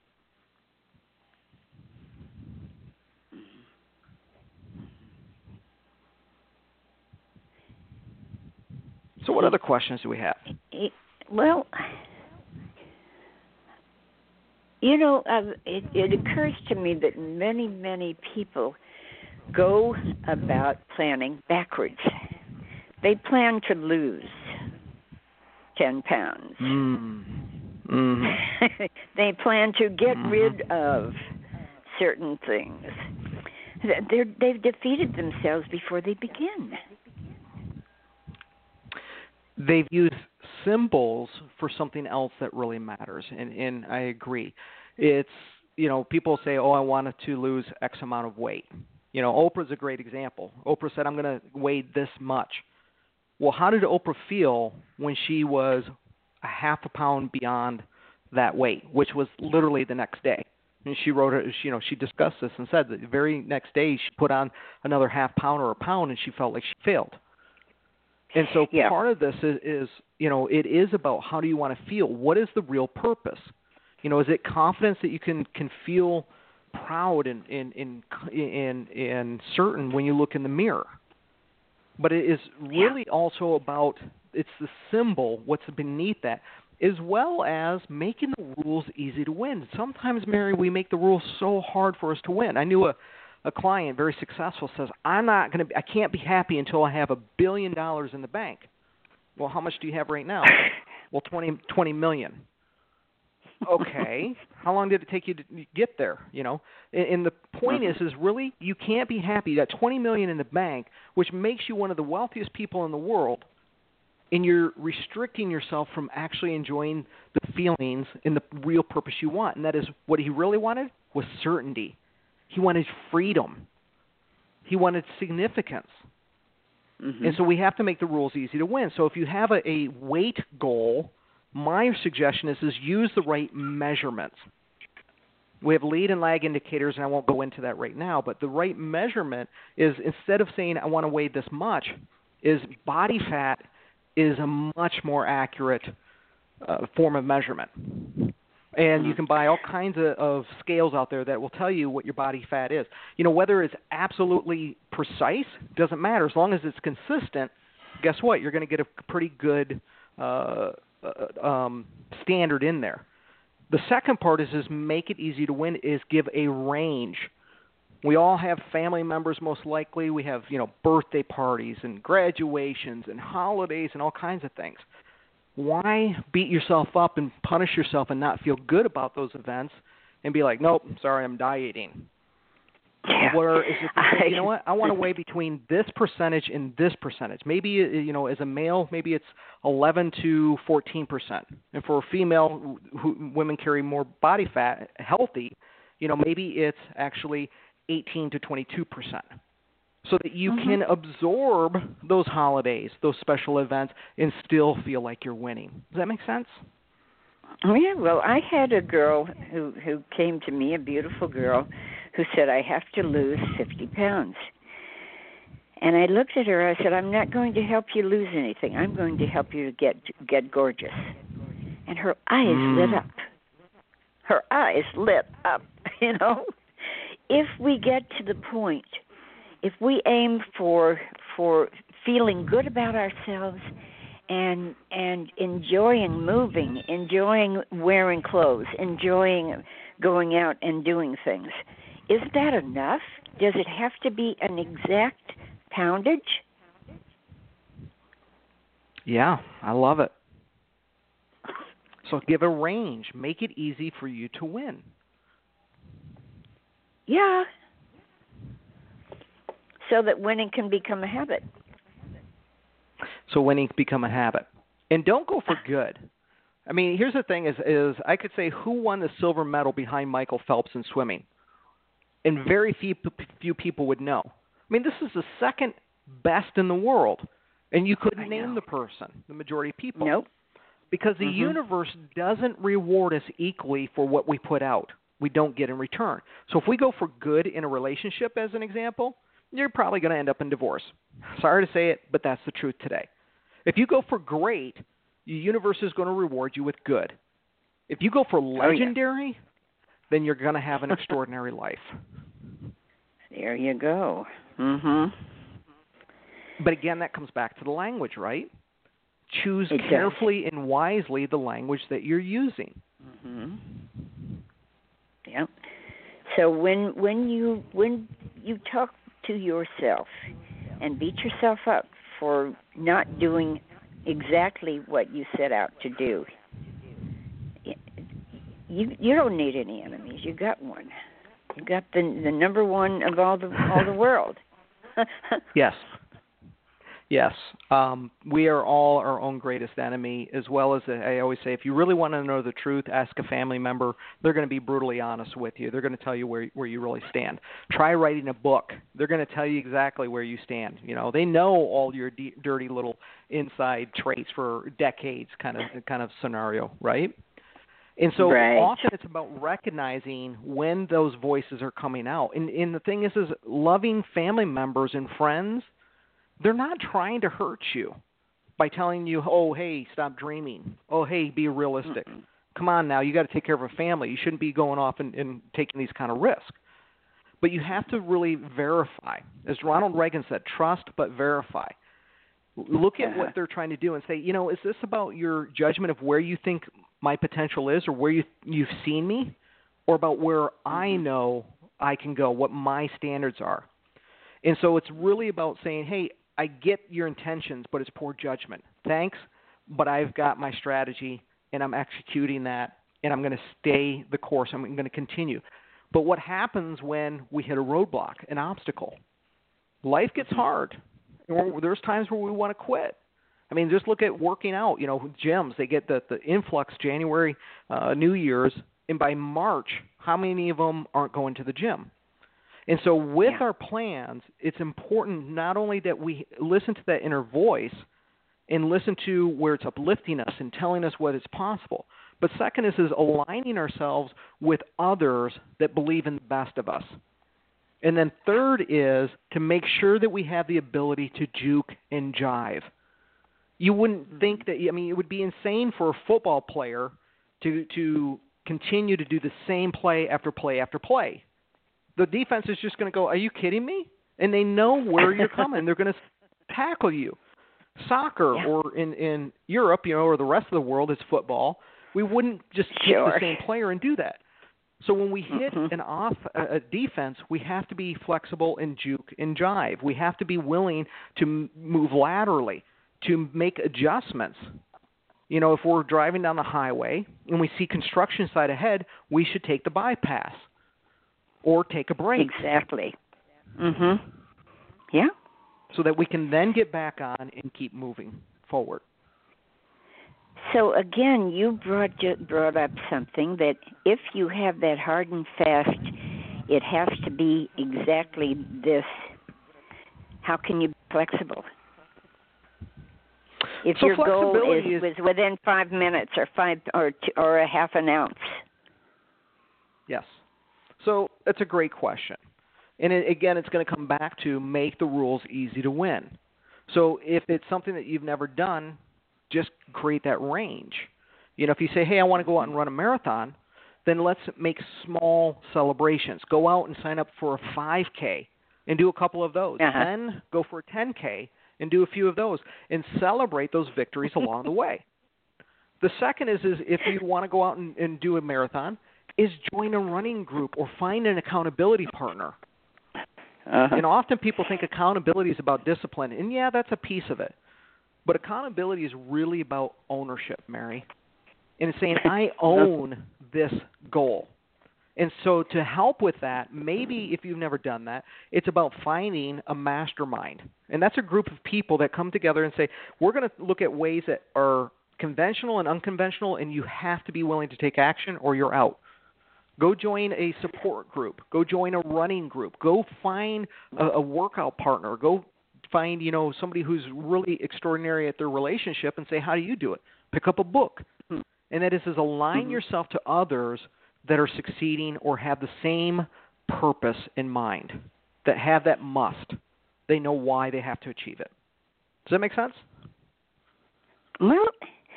S3: So what other questions do we have?
S2: Well, it occurs to me that many, many people go about planning backwards. They plan to lose 10 pounds. They plan to get rid of certain things. They've defeated themselves before they begin.
S3: They've used symbols for something else that really matters, and I agree. It's, people say, I wanted to lose X amount of weight. Oprah's a great example. Oprah said, I'm going to weigh this much. Well, how did Oprah feel when she was a half a pound beyond that weight, which was literally the next day? And she wrote it, she discussed this and said that the very next day she put on another half pound or a pound and she felt like she failed. And so part of this is, it is about how do you want to feel? What is the real purpose? Is it confidence that you can feel proud and certain when you look in the mirror? But it is really also about, it's the symbol, what's beneath that, as well as making the rules easy to win. Sometimes, Mary, we make the rules so hard for us to win. I knew a client, very successful, says, I can't be happy until I have $1 billion in the bank. Well, how much do you have right now? Well, 20 million. Okay. How long did it take you to get there? And the point is really you can't be happy. You got 20 million in the bank, which makes you one of the wealthiest people in the world, and you're restricting yourself from actually enjoying the feelings and the real purpose you want. And that is what he really wanted was certainty. He wanted freedom. He wanted significance. And so we have to make the rules easy to win. So if you have a weight goal, my suggestion is use the right measurements. We have lead and lag indicators, and I won't go into that right now, but the right measurement is, instead of saying I want to weigh this much, is body fat is a much more accurate form of measurement. And you can buy all kinds of scales out there that will tell you what your body fat is. Whether it's absolutely precise, doesn't matter. As long as it's consistent, guess what? You're going to get a pretty good standard in there. The second part is make it easy to win, is give a range. We all have family members, most likely. We have, birthday parties and graduations and holidays and all kinds of things. Why beat yourself up and punish yourself and not feel good about those events and be like, nope, sorry, I'm dieting?
S2: Yeah.
S3: Where is it to say, you know what, I want to weigh between this percentage and this percentage. Maybe, you know, as a male, maybe it's 11 to 14%. And for a female, women carry more body fat, healthy, you know, maybe it's actually 18 to 22%. So that you can absorb those holidays, those special events, and still feel like you're winning. Does that make sense?
S2: Oh, yeah, well, I had a girl who came to me, a beautiful girl, who said, I have to lose 50 pounds. And I looked at her, I said, I'm not going to help you lose anything. I'm going to help you to get gorgeous. And her eyes lit up. Her eyes lit up, you know. If we get to the point, if we aim for feeling good about ourselves and enjoying moving, enjoying wearing clothes, enjoying going out and doing things, is that enough? Does it have to be an exact poundage?
S3: Yeah, I love it. So give a range. Make it easy for you to win.
S2: Yeah. So that winning can become a habit.
S3: So winning can become a habit. And don't go for good. I mean, here's the thing is I could say who won the silver medal behind Michael Phelps in swimming. And very few people would know. I mean, this is the second best in the world. And you couldn't name the person, the majority of people.
S2: Nope.
S3: Because the universe doesn't reward us equally for what we put out. We don't get in return. So if we go for good in a relationship, as an example, you're probably going to end up in divorce. Sorry to say it, but that's the truth today. If you go for great, the universe is going to reward you with good. If you go for legendary, then you're going to have an extraordinary life.
S2: There you go.
S3: But again, that comes back to the language, right? Choose carefully and wisely the language that you're using.
S2: Yeah. So when you talk to yourself and beat yourself up for not doing exactly what you set out to do, you don't need any enemies. You got one. You got the number one of all the world.
S3: Yes. Yes. We are all our own greatest enemy, as well as I always say, if you really want to know the truth, ask a family member. They're going to be brutally honest with you. They're going to tell you where you really stand. Try writing a book. They're going to tell you exactly where you stand. You know, they know all your dirty little inside traits for decades kind of scenario, right? And so often it's about recognizing when those voices are coming out. And the thing is loving family members and friends, they're not trying to hurt you by telling you, oh, hey, stop dreaming. Oh, hey, be realistic. Come on now, you got to take care of a family. You shouldn't be going off and taking these kind of risks. But you have to really verify. As Ronald Reagan said, trust but verify. Look at what they're trying to do and say, you know, is this about your judgment of where you think my potential is or where you've seen me, or about where I know I can go, what my standards are? And so it's really about saying, hey, I get your intentions, but it's poor judgment. Thanks, but I've got my strategy, and I'm executing that, and I'm going to stay the course. I'm going to continue. But what happens when we hit a roadblock, an obstacle? Life gets hard. There's times where we want to quit. I mean, just look at working out. You know, gyms, they get the influx January, New Year's, and by March, how many of them aren't going to the gym? And so with our plans, it's important not only that we listen to that inner voice and listen to where it's uplifting us and telling us what is possible, but second is aligning ourselves with others that believe in the best of us. And then third is to make sure that we have the ability to juke and jive. You wouldn't think that, I mean, it would be insane for a football player to continue to do the same play after play after play. The defense is just going to go, are you kidding me? And they know where you're coming. They're going to tackle you. Soccer or in Europe, you know, or the rest of the world is football. We wouldn't just kick the same player and do that. So when we hit a defense, we have to be flexible and juke and jive. We have to be willing to move laterally, to make adjustments. You know, if we're driving down the highway and we see construction site ahead, we should take the bypass. or take a break.
S2: Exactly. Yeah.
S3: So that we can then get back on and keep moving forward.
S2: So again, you brought up something that if you have that hard and fast, it has to be exactly this. How can you be flexible? If
S3: So
S2: your goal
S3: flexibility
S2: is within 5 minutes or a half an ounce.
S3: Yes. So that's a great question. And again, it's going to come back to make the rules easy to win. So if it's something that you've never done, just create that range. You know, if you say, hey, I want to go out and run a marathon, then let's make small celebrations. Go out and sign up for a 5K and do a couple of those. Then go for a 10K and do a few of those and celebrate those victories along the way. The second is if you want to go out and do a marathon, is join a running group or find an accountability partner. And often people think accountability is about discipline, and yeah, that's a piece of it. But accountability is really about ownership, Mary. And it's saying, I own this goal. And so to help with that, maybe if you've never done that, it's about finding a mastermind. And that's a group of people that come together and say, we're going to look at ways that are conventional and unconventional, and you have to be willing to take action or you're out. Go join a support group. Go join a running group. Go find a workout partner. Go find, somebody who's really extraordinary at their relationship and say, how do you do it? Pick up a book. And that is align yourself to others that are succeeding or have the same purpose in mind, that have that must. They know why they have to achieve it. Does that make sense?
S2: Well,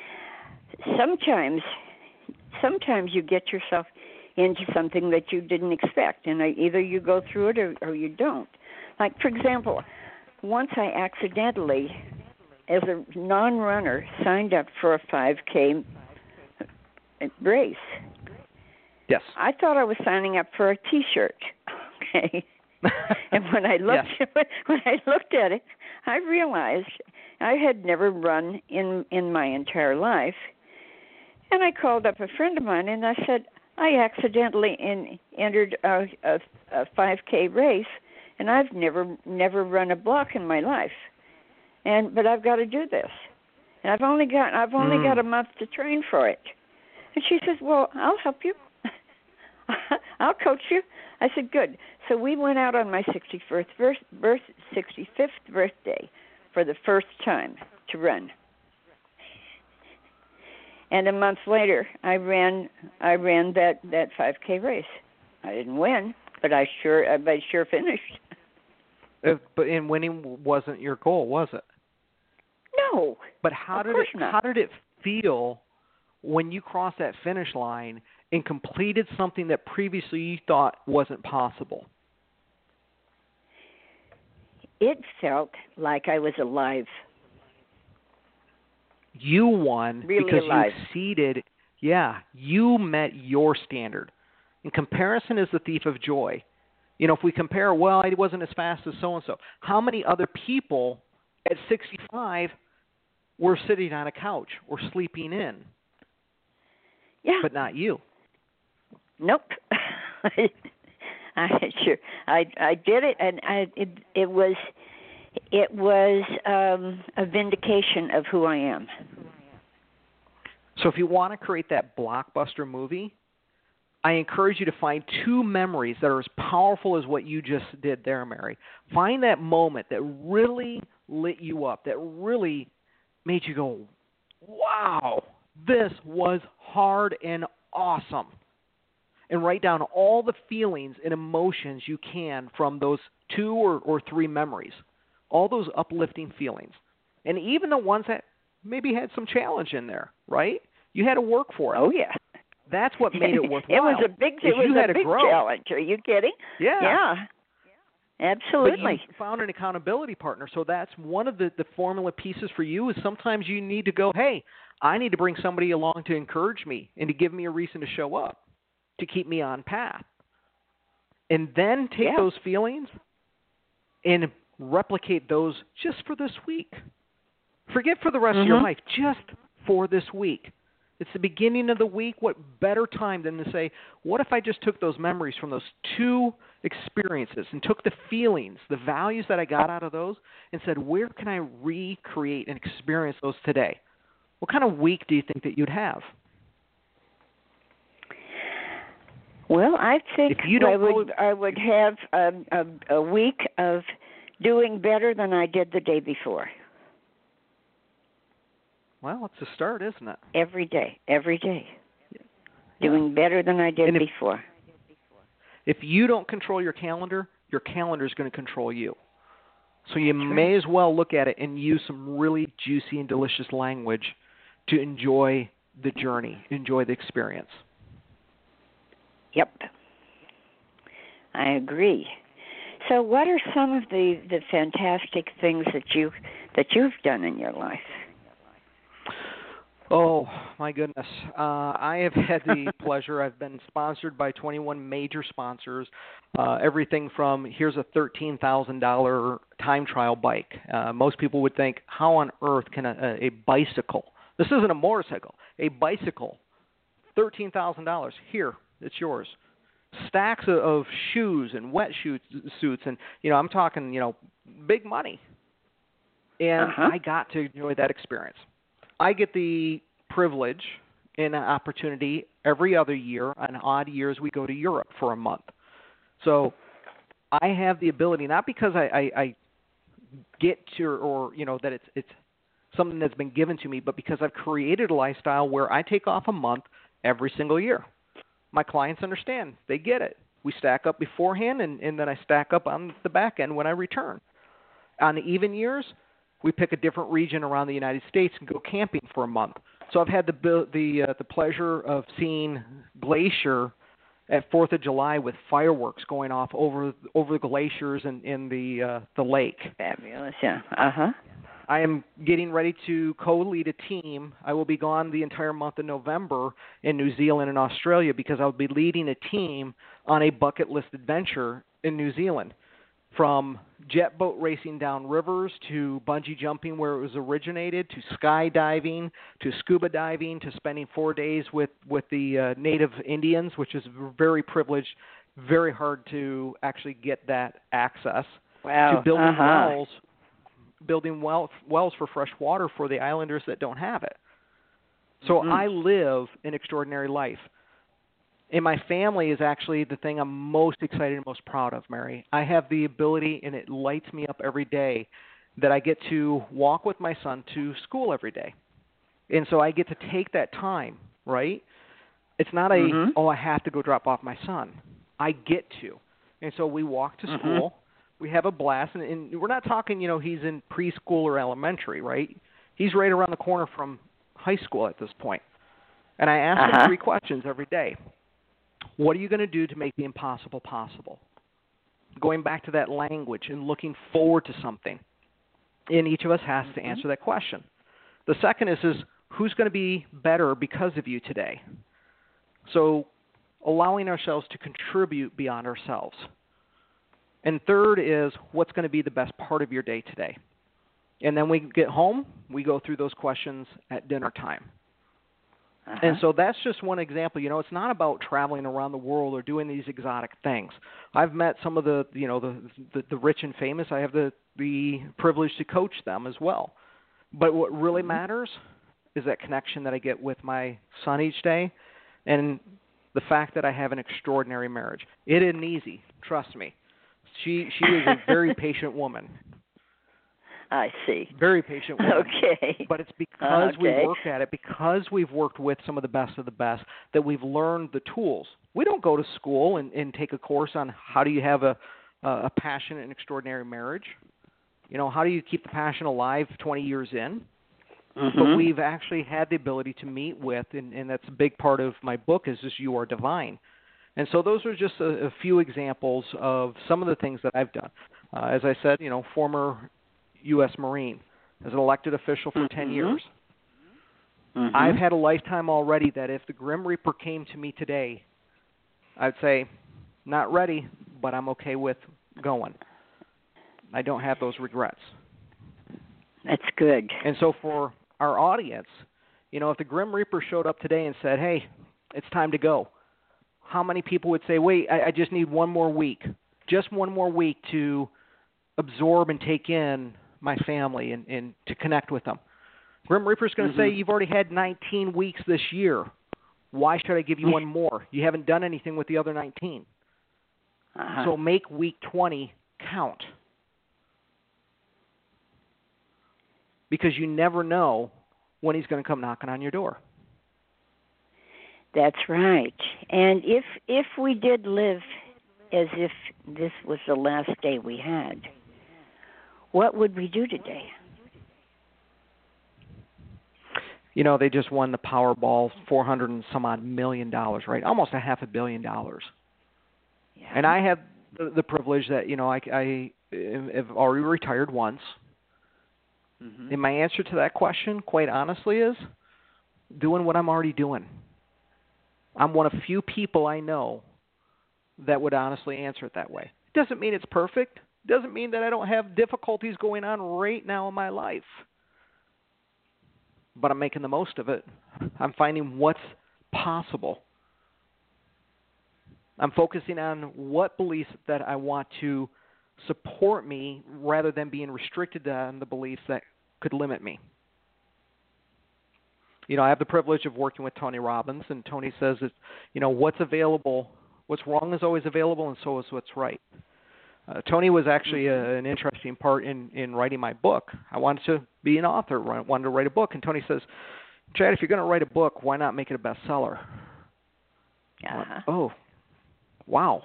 S2: sometimes you get yourself into something that you didn't expect, and either you go through it or you don't. Like, for example, once I accidentally, as a non-runner, signed up for a 5K race.
S3: Yes.
S2: I thought I was signing up for a T-shirt. Okay. And when I looked at it, I realized I had never run in my entire life. And I called up a friend of mine and I said, I accidentally entered a 5K race, and I've never run a block in my life. But I've got to do this. And I've only got a month to train for it. And she says, well, I'll help you. I'll coach you. I said, good. So we went out on my 65th birthday for the first time to run. And a month later, I ran that 5K race. I didn't win, but I sure finished.
S3: But winning wasn't your goal, was it?
S2: No.
S3: But how did it feel when you crossed that finish line and completed something that previously you thought wasn't possible?
S2: It felt like I was alive.
S3: You won
S2: really
S3: because
S2: alive.
S3: You exceeded. Yeah, you met your standard. And comparison is the thief of joy. If we compare, well, I wasn't as fast as so-and-so. How many other people at 65 were sitting on a couch or sleeping in?
S2: Yeah.
S3: But not you.
S2: Nope. I did it, and it was a vindication of who I am.
S3: So if you want to create that blockbuster movie, I encourage you to find two memories that are as powerful as what you just did there, Mary. Find that moment that really lit you up, that really made you go, wow, this was hard and awesome. And write down all the feelings and emotions you can from those two or three memories, all those uplifting feelings. And even the ones that maybe had some challenge in there, right? You had to work for it.
S2: Oh, yeah.
S3: That's what made it worthwhile.
S2: It was a big challenge. Are you kidding?
S3: Yeah.
S2: Absolutely.
S3: But you found an accountability partner. So that's one of the formula pieces for you is sometimes you need to go, hey, I need to bring somebody along to encourage me and to give me a reason to show up, to keep me on path. And then take those feelings and replicate those just for this week. Forget for the rest of your life, just for this week. It's the beginning of the week. What better time than to say, what if I just took those memories from those two experiences and took the feelings, the values that I got out of those, and said, where can I recreate and experience those today? What kind of week do you think that you'd have?
S2: Well, I think I would have a week of doing better than I did the day before.
S3: Well, it's a start, isn't it?
S2: Every day. Yeah. Doing better than I did before.
S3: If you don't control your calendar is going to control you. So you
S2: That's
S3: may
S2: right.
S3: as well look at it and use some really juicy and delicious language to enjoy the journey, enjoy the experience.
S2: Yep. I agree. So what are some of the fantastic things that you've done in your life?
S3: Oh, my goodness. I have had the pleasure. I've been sponsored by 21 major sponsors, everything from here's a $13,000 time trial bike. Most people would think, how on earth can a bicycle, this isn't a motorcycle, a bicycle, $13,000, here, it's yours. Stacks of shoes and suits, and, I'm talking, big money. And I got to enjoy that experience. I get the privilege and an opportunity every other year, on odd years, we go to Europe for a month. So I have the ability, not because I get to, or, that it's something that's been given to me, but because I've created a lifestyle where I take off a month every single year. My clients understand. They get it. We stack up beforehand, and then I stack up on the back end when I return. On the even years, we pick a different region around the United States and go camping for a month. So I've had the pleasure of seeing Glacier at 4th of July with fireworks going off over the glaciers and in the lake.
S2: Fabulous, yeah.
S3: I am getting ready to co-lead a team. I will be gone the entire month of November in New Zealand and Australia because I'll be leading a team on a bucket list adventure in New Zealand. From jet boat racing down rivers to bungee jumping where it was originated, to skydiving, to scuba diving, to spending 4 days with the native Indians, which is very privileged, very hard to actually get that access.
S2: Wow.
S3: To building wells for fresh water for the islanders that don't have it. So I live an extraordinary life. And my family is actually the thing I'm most excited and most proud of, Mary. I have the ability, and it lights me up every day, that I get to walk with my son to school every day. And so I get to take that time, right? It's not I have to go drop off my son. I get to. And so we walk to school. We have a blast. And we're not talking, he's in preschool or elementary, right? He's right around the corner from high school at this point. And I ask him 3 questions every day. What are you going to do to make the impossible possible? Going back to that language and looking forward to something. And each of us has to answer that question. The second is who's going to be better because of you today? So allowing ourselves to contribute beyond ourselves. And third is what's going to be the best part of your day today? And then we get home, we go through those questions at dinner time. And so that's just one example. It's not about traveling around the world or doing these exotic things. I've met some of the rich and famous. I have the privilege to coach them as well. But what really matters is that connection that I get with my son each day, and the fact that I have an extraordinary marriage. It isn't easy, trust me. She is a very patient woman.
S2: I see.
S3: Very patient woman.
S2: Okay.
S3: But it's because we worked at it, because we've worked with some of the best, that we've learned the tools. We don't go to school and take a course on how do you have a passionate and extraordinary marriage. How do you keep the passion alive 20 years in? But we've actually had the ability to meet with, and that's a big part of my book, is just You Are Divine. And so those are just a few examples of some of the things that I've done. As I said, former U.S. Marine, as an elected official for 10 years. I've had a lifetime already that if the Grim Reaper came to me today, I'd say, not ready, but I'm okay with going. I don't have those regrets.
S2: That's good.
S3: And so for our audience, If the Grim Reaper showed up today and said, hey, it's time to go, how many people would say, wait, I just need one more week, just one more week to absorb and take in my family and to connect with them? Grim Reaper's going to say, you've already had 19 weeks this year. Why should I give you one more? You haven't done anything with the other 19. So make week 20 count. Because you never know when he's going to come knocking on your door.
S2: That's right. And if we did live as if this was the last day we had, what would we do today?
S3: They just won the Powerball, $400 and some odd million, right? Almost $500 million. Yeah. And I have the privilege that, I have already retired once. And my answer to that question, quite honestly, is doing what I'm already doing. I'm one of few people I know that would honestly answer it that way. It doesn't mean it's perfect. It doesn't mean that I don't have difficulties going on right now in my life. But I'm making the most of it. I'm finding what's possible. I'm focusing on what beliefs that I want to support me rather than being restricted on the beliefs that could limit me. I have the privilege of working with Tony Robbins, and Tony says that, what's available, what's wrong is always available, and so is what's right. Tony was actually an interesting part in writing my book. I wanted to be an author. I wanted to write a book, and Tony says, Chad, if you're going to write a book, why not make it a bestseller? Went, oh, wow.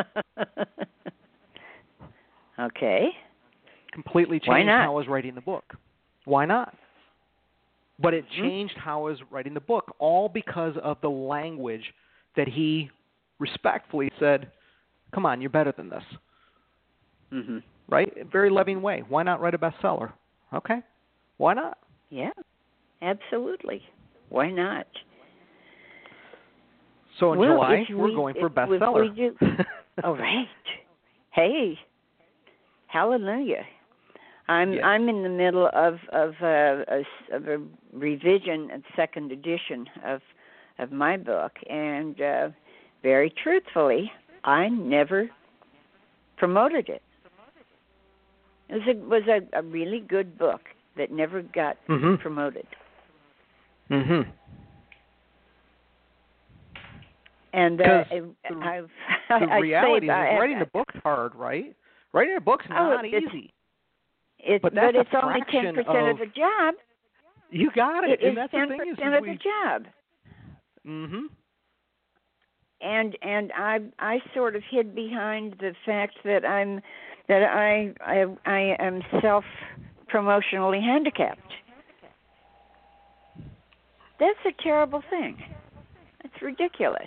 S2: Okay.
S3: Completely changed how I was writing the book. Why not? But it changed how I was writing the book, all because of the language that he respectfully said, come on, you're better than this. Right? A very loving way. Why not write a bestseller? Okay. Why not?
S2: Yeah, absolutely. Why not?
S3: So in July, we're going for bestseller.
S2: If we do, all right. Hey, hallelujah. I'm in the middle of a revision and second edition of my book, and very truthfully, I never promoted it. It was a really good book that never got promoted. And
S3: the reality is writing a book's hard, right? Writing a book's not easy. But it's
S2: only 10% of the job.
S3: You got it. And that's
S2: 10%
S3: the thing
S2: of the job. And I sort of hid behind the fact that I am self-promotionally handicapped. That's a terrible thing. It's ridiculous.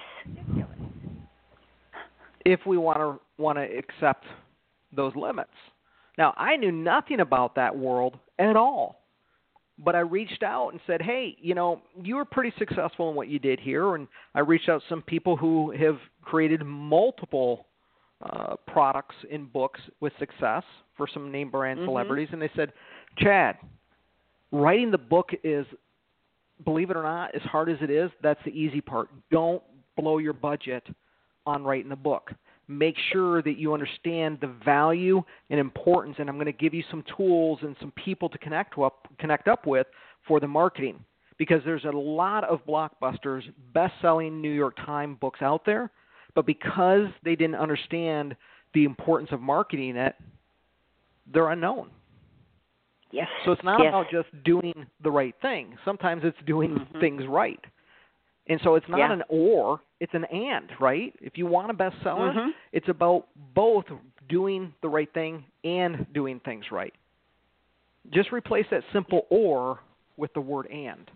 S3: If we want to accept those limits. Now, I knew nothing about that world at all. But I reached out and said, hey, you were pretty successful in what you did here. And I reached out to some people who have created multiple products in books with success for some name brand celebrities. And they said, Chad, writing the book is, believe it or not, as hard as it is, that's the easy part. Don't blow your budget on writing the book. Make sure that you understand the value and importance, and I'm going to give you some tools and some people to connect up with for the marketing, because there's a lot of blockbusters, best-selling New York Times books out there, but because they didn't understand the importance of marketing it, they're unknown.
S2: Yes.
S3: So it's not about just doing the right thing. Sometimes it's doing things right. And so it's not an or, it's an and, right? If you want a bestseller, it's about both doing the right thing and doing things right. Just replace that simple or with the word and.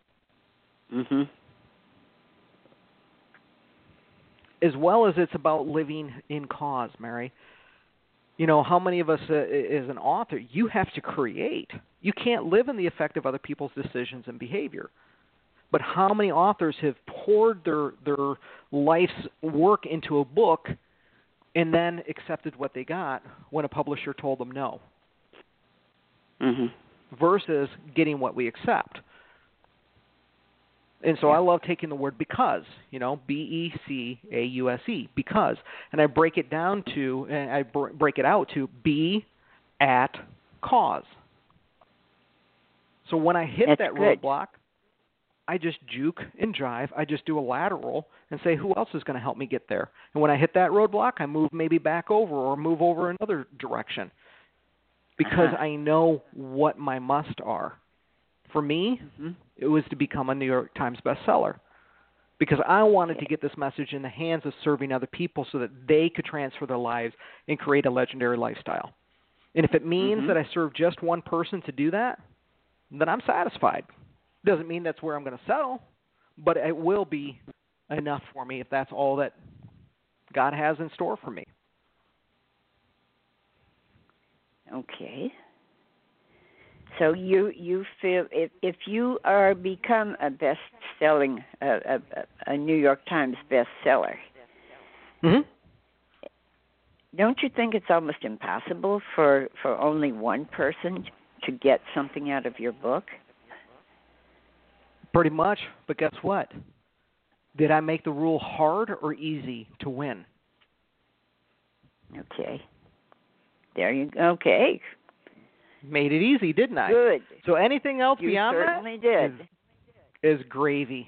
S3: As well as it's about living in cause, Mary. How many of us, as an author, you have to create. You can't live in the effect of other people's decisions and behavior. But how many authors have poured their life's work into a book and then accepted what they got when a publisher told them no? Versus getting what we accept. And so I love taking the word because, BECAUSE, because. And I break it down to, and I break it out to be at cause. So when I hit that roadblock, I just juke and drive. I just do a lateral and say, who else is going to help me get there? And when I hit that roadblock, I move maybe back over or move over another direction because I know what my must are. For me, it was to become a New York Times bestseller because I wanted to get this message in the hands of serving other people so that they could transfer their lives and create a legendary lifestyle. And if it means that I serve just one person to do that, then I'm satisfied. Doesn't mean that's where I'm going to settle, but it will be enough for me if that's all that God has in store for me.
S2: Okay. So you feel if you are become a best-selling a New York Times bestseller, don't you think it's almost impossible for only one person to get something out of your book?
S3: Pretty much, but guess what? Did I make the rule hard or easy to win?
S2: Okay. There you go. Okay.
S3: Made it easy, didn't I?
S2: Good.
S3: So anything else beyond that
S2: did.
S3: is gravy.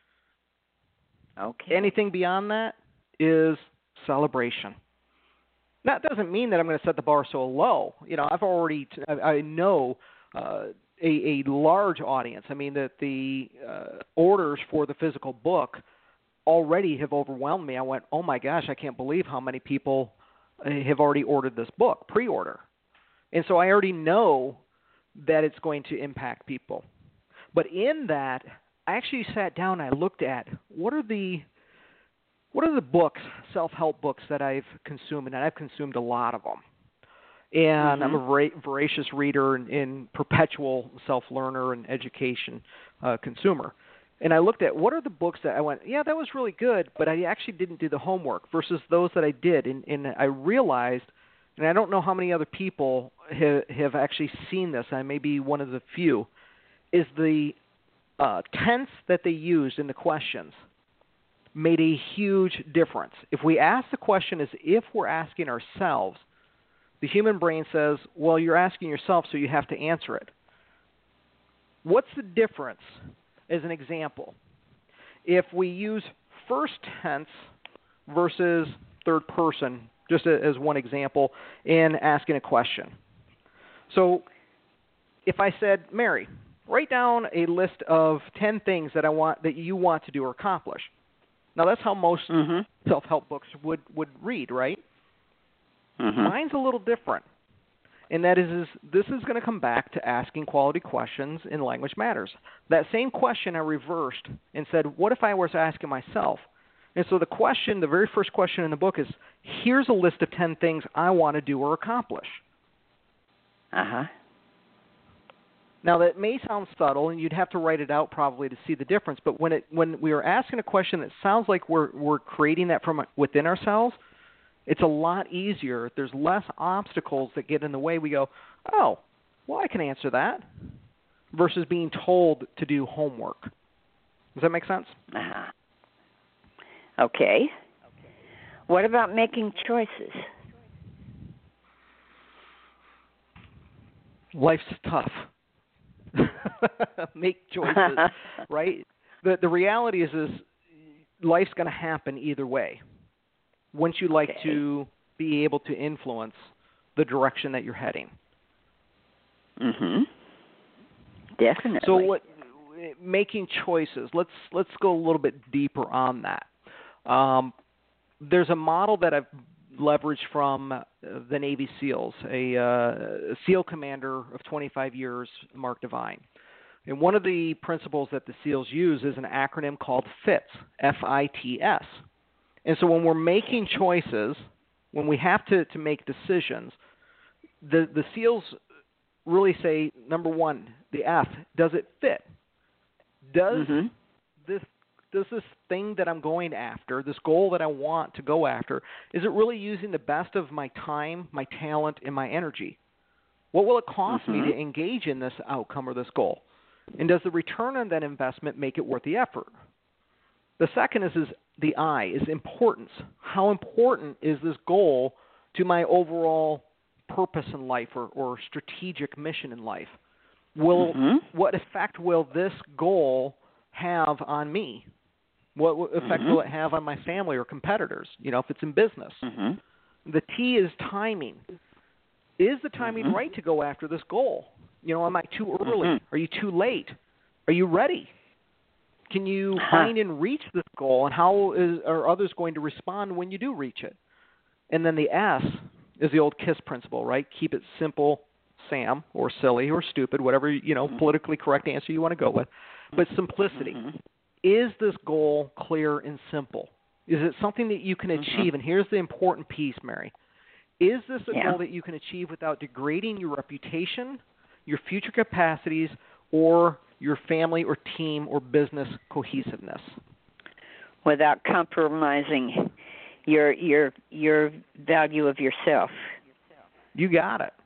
S2: Okay.
S3: Anything beyond that is celebration. That doesn't mean that I'm going to set the bar so low. I know a large audience. I mean that the orders for the physical book already have overwhelmed me. I went, oh my gosh, I can't believe how many people have already ordered this book, pre-order. And so I already know that it's going to impact people. But in that, I actually sat down and I looked at what are the books, self-help books that I've consumed, and I've consumed a lot of them. And I'm a voracious reader and perpetual self-learner and education consumer. And I looked at what are the books that I went, yeah, that was really good, but I actually didn't do the homework versus those that I did. And I realized, and I don't know how many other people have actually seen this, I may be one of the few, is the tense that they used in the questions made a huge difference. If we ask the question as if we're asking ourselves, the human brain says, well, you're asking yourself, so you have to answer it. What's the difference, as an example? If we use first tense versus third person, just as one example, in asking a question. So if I said, Mary, write down a list of 10 things that you want to do or accomplish. Now, that's how most self-help books would read, right? Mine's a little different, and that is this is going to come back to asking quality questions in Language Matters. That same question I reversed and said, what if I was asking myself? And so the very first question in the book is, here's a list of 10 things I want to do or accomplish. Now, that may sound subtle, and you'd have to write it out probably to see the difference, but when we are asking a question that sounds like we're creating that from within ourselves, it's a lot easier. There's less obstacles that get in the way. We go, oh, well, I can answer that, versus being told to do homework. Does that make sense?
S2: Okay. What about making choices?
S3: Life's tough. Make choices, right? The reality is life's going to happen either way. Wouldn't you like to be able to influence the direction that you're heading?
S2: Definitely.
S3: So making choices, let's go a little bit deeper on that. There's a model that I've leveraged from the Navy SEALs, a SEAL commander of 25 years, Mark Devine. And one of the principles that the SEALs use is an acronym called FITS, F-I-T-S. And so when we're making choices, when we have to make decisions, the SEALs really say, number one, the F, does it fit? Does this thing that I'm going after, this goal that I want to go after, is it really using the best of my time, my talent, and my energy? What will it cost me to engage in this outcome or this goal? And does the return on that investment make it worth the effort? The second is the I, is importance. How important is this goal to my overall purpose in life or strategic mission in life? What effect will this goal have on me? What effect will it have on my family or competitors, if it's in business? The T is timing. Is the timing right to go after this goal? Am I too early? Are you too late? Are you ready? Can you find and reach this goal, and how are others going to respond when you do reach it? And then the S is the old KISS principle, right? Keep it simple, Sam, or silly, or stupid, whatever, politically correct answer you want to go with. But simplicity. Is this goal clear and simple? Is it something that you can achieve? And here's the important piece, Mary. Is this a goal that you can achieve without degrading your reputation, your future capacities, or your family or team or business cohesiveness?
S2: Without compromising your value of yourself.
S3: You got it.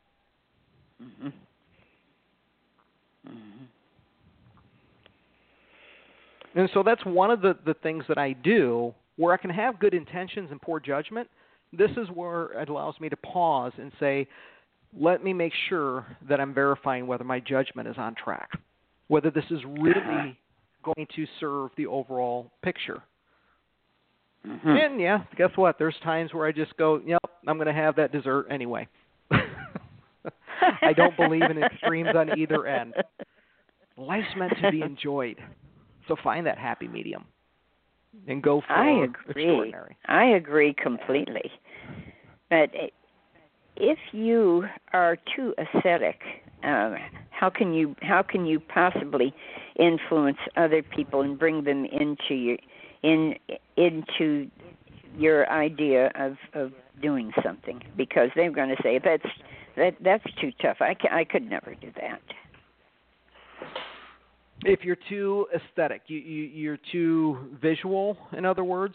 S3: And so that's one of the things that I do where I can have good intentions and poor judgment. This is where it allows me to pause and say, let me make sure that I'm verifying whether my judgment is on track, whether this is really going to serve the overall picture. And guess what? There's times where I just go, I'm going to have that dessert anyway. I don't believe in extremes on either end. Life's meant to be enjoyed. So find that happy medium and go for extraordinary.
S2: I agree completely. But if you are too ascetic, how can you possibly influence other people and bring them into your idea of doing something? Because they're going to say that's too tough. I could never do that.
S3: If you're too aesthetic, you're too visual. In other words,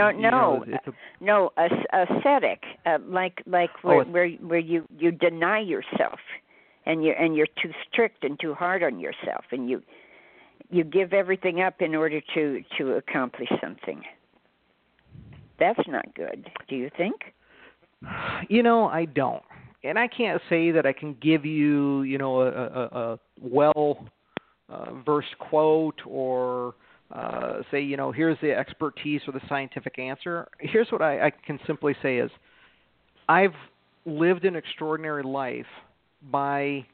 S2: ascetic, where you deny yourself, and you're too strict and too hard on yourself, and you give everything up in order to accomplish something. That's not good. Do you think?
S3: I don't, and I can't say that I can give you, a well versed quote or say, here's the expertise or the scientific answer. Here's what I can simply say is I've lived an extraordinary life by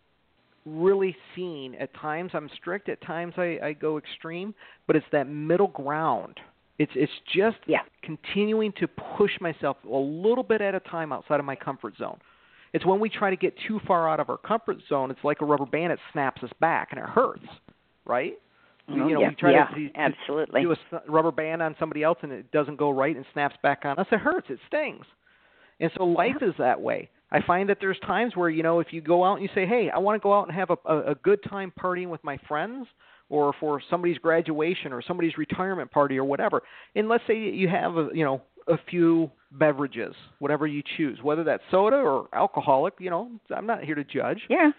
S3: really seeing, at times I'm strict, at times I go extreme, but it's that middle ground. It's just continuing to push myself a little bit at a time outside of my comfort zone. It's when we try to get too far out of our comfort zone, it's like a rubber band, it snaps us back, and it hurts, right? We try to do a rubber band on somebody else, and it doesn't go right and snaps back on us. It hurts. It stings. And so life is that way. I find that there's times where, if you go out and you say, hey, I want to go out and have a good time partying with my friends, or for somebody's graduation or somebody's retirement party or whatever, and let's say you have a few beverages, whatever you choose, whether that's soda or alcoholic, I'm not here to judge.
S2: Yeah.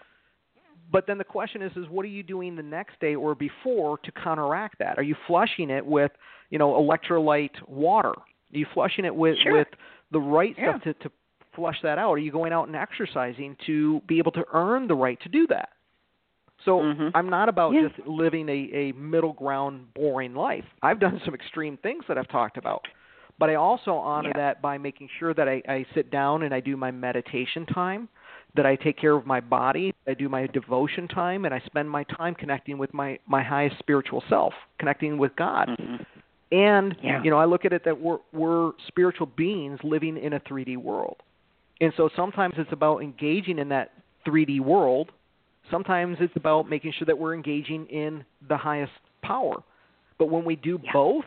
S3: But then the question is what are you doing the next day or before to counteract that? Are you flushing it with, electrolyte water? Are you flushing it with the right stuff to flush that out? Are you going out and exercising to be able to earn the right to do that? So I'm not about just living a middle ground, boring life. I've done some extreme things that I've talked about. But I also honor that by making sure that I sit down and I do my meditation time, that I take care of my body, I do my devotion time, and I spend my time connecting with my highest spiritual self, connecting with God. And, I look at it that we're spiritual beings living in a 3D world. And so sometimes it's about engaging in that 3D world. Sometimes it's about making sure that we're engaging in the highest power. But when we do both,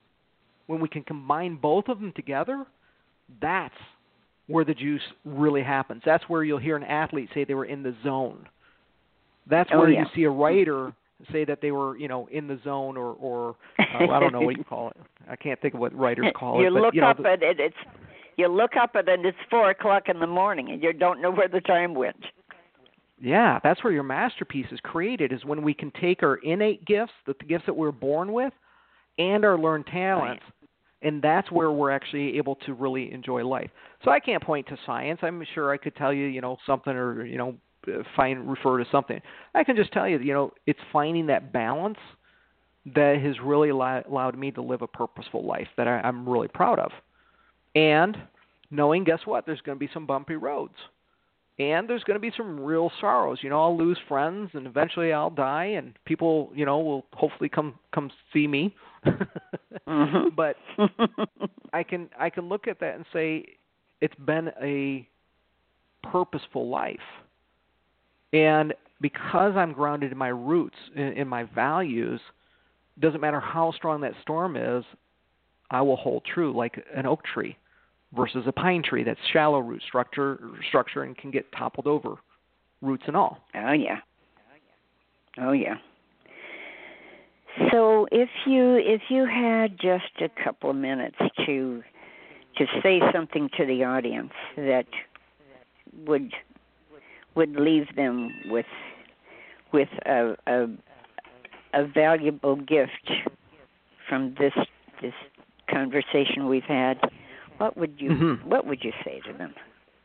S3: when we can combine both of them together, that's where the juice really happens. That's where you'll hear an athlete say they were in the zone. That's where you see a writer say that they were, in the zone or I don't know what you call it. I can't think of what writers call it.
S2: You look up at it, it's 4:00 in the morning and you don't know where the time went.
S3: Yeah, that's where your masterpiece is created, is when we can take our innate gifts, the gifts that we're born with, and our learned talents, and that's where we're actually able to really enjoy life. So I can't point to science. I'm sure I could tell you, something, or, refer to something. I can just tell you, it's finding that balance that has really allowed me to live a purposeful life that I'm really proud of. And knowing, guess what? There's going to be some bumpy roads. And there's going to be some real sorrows. I'll lose friends, and eventually I'll die, and people, will hopefully come see me.
S2: Mm-hmm.
S3: But I can look at that and say it's been a purposeful life. And because I'm grounded in my roots, in my values, doesn't matter how strong that storm is, I will hold true like an oak tree versus a pine tree that's shallow root structure and can get toppled over, roots and all.
S2: Oh yeah. Oh yeah. So if you had just a couple of minutes to say something to the audience that would leave them with a valuable gift from this conversation we've had, what would you say to them?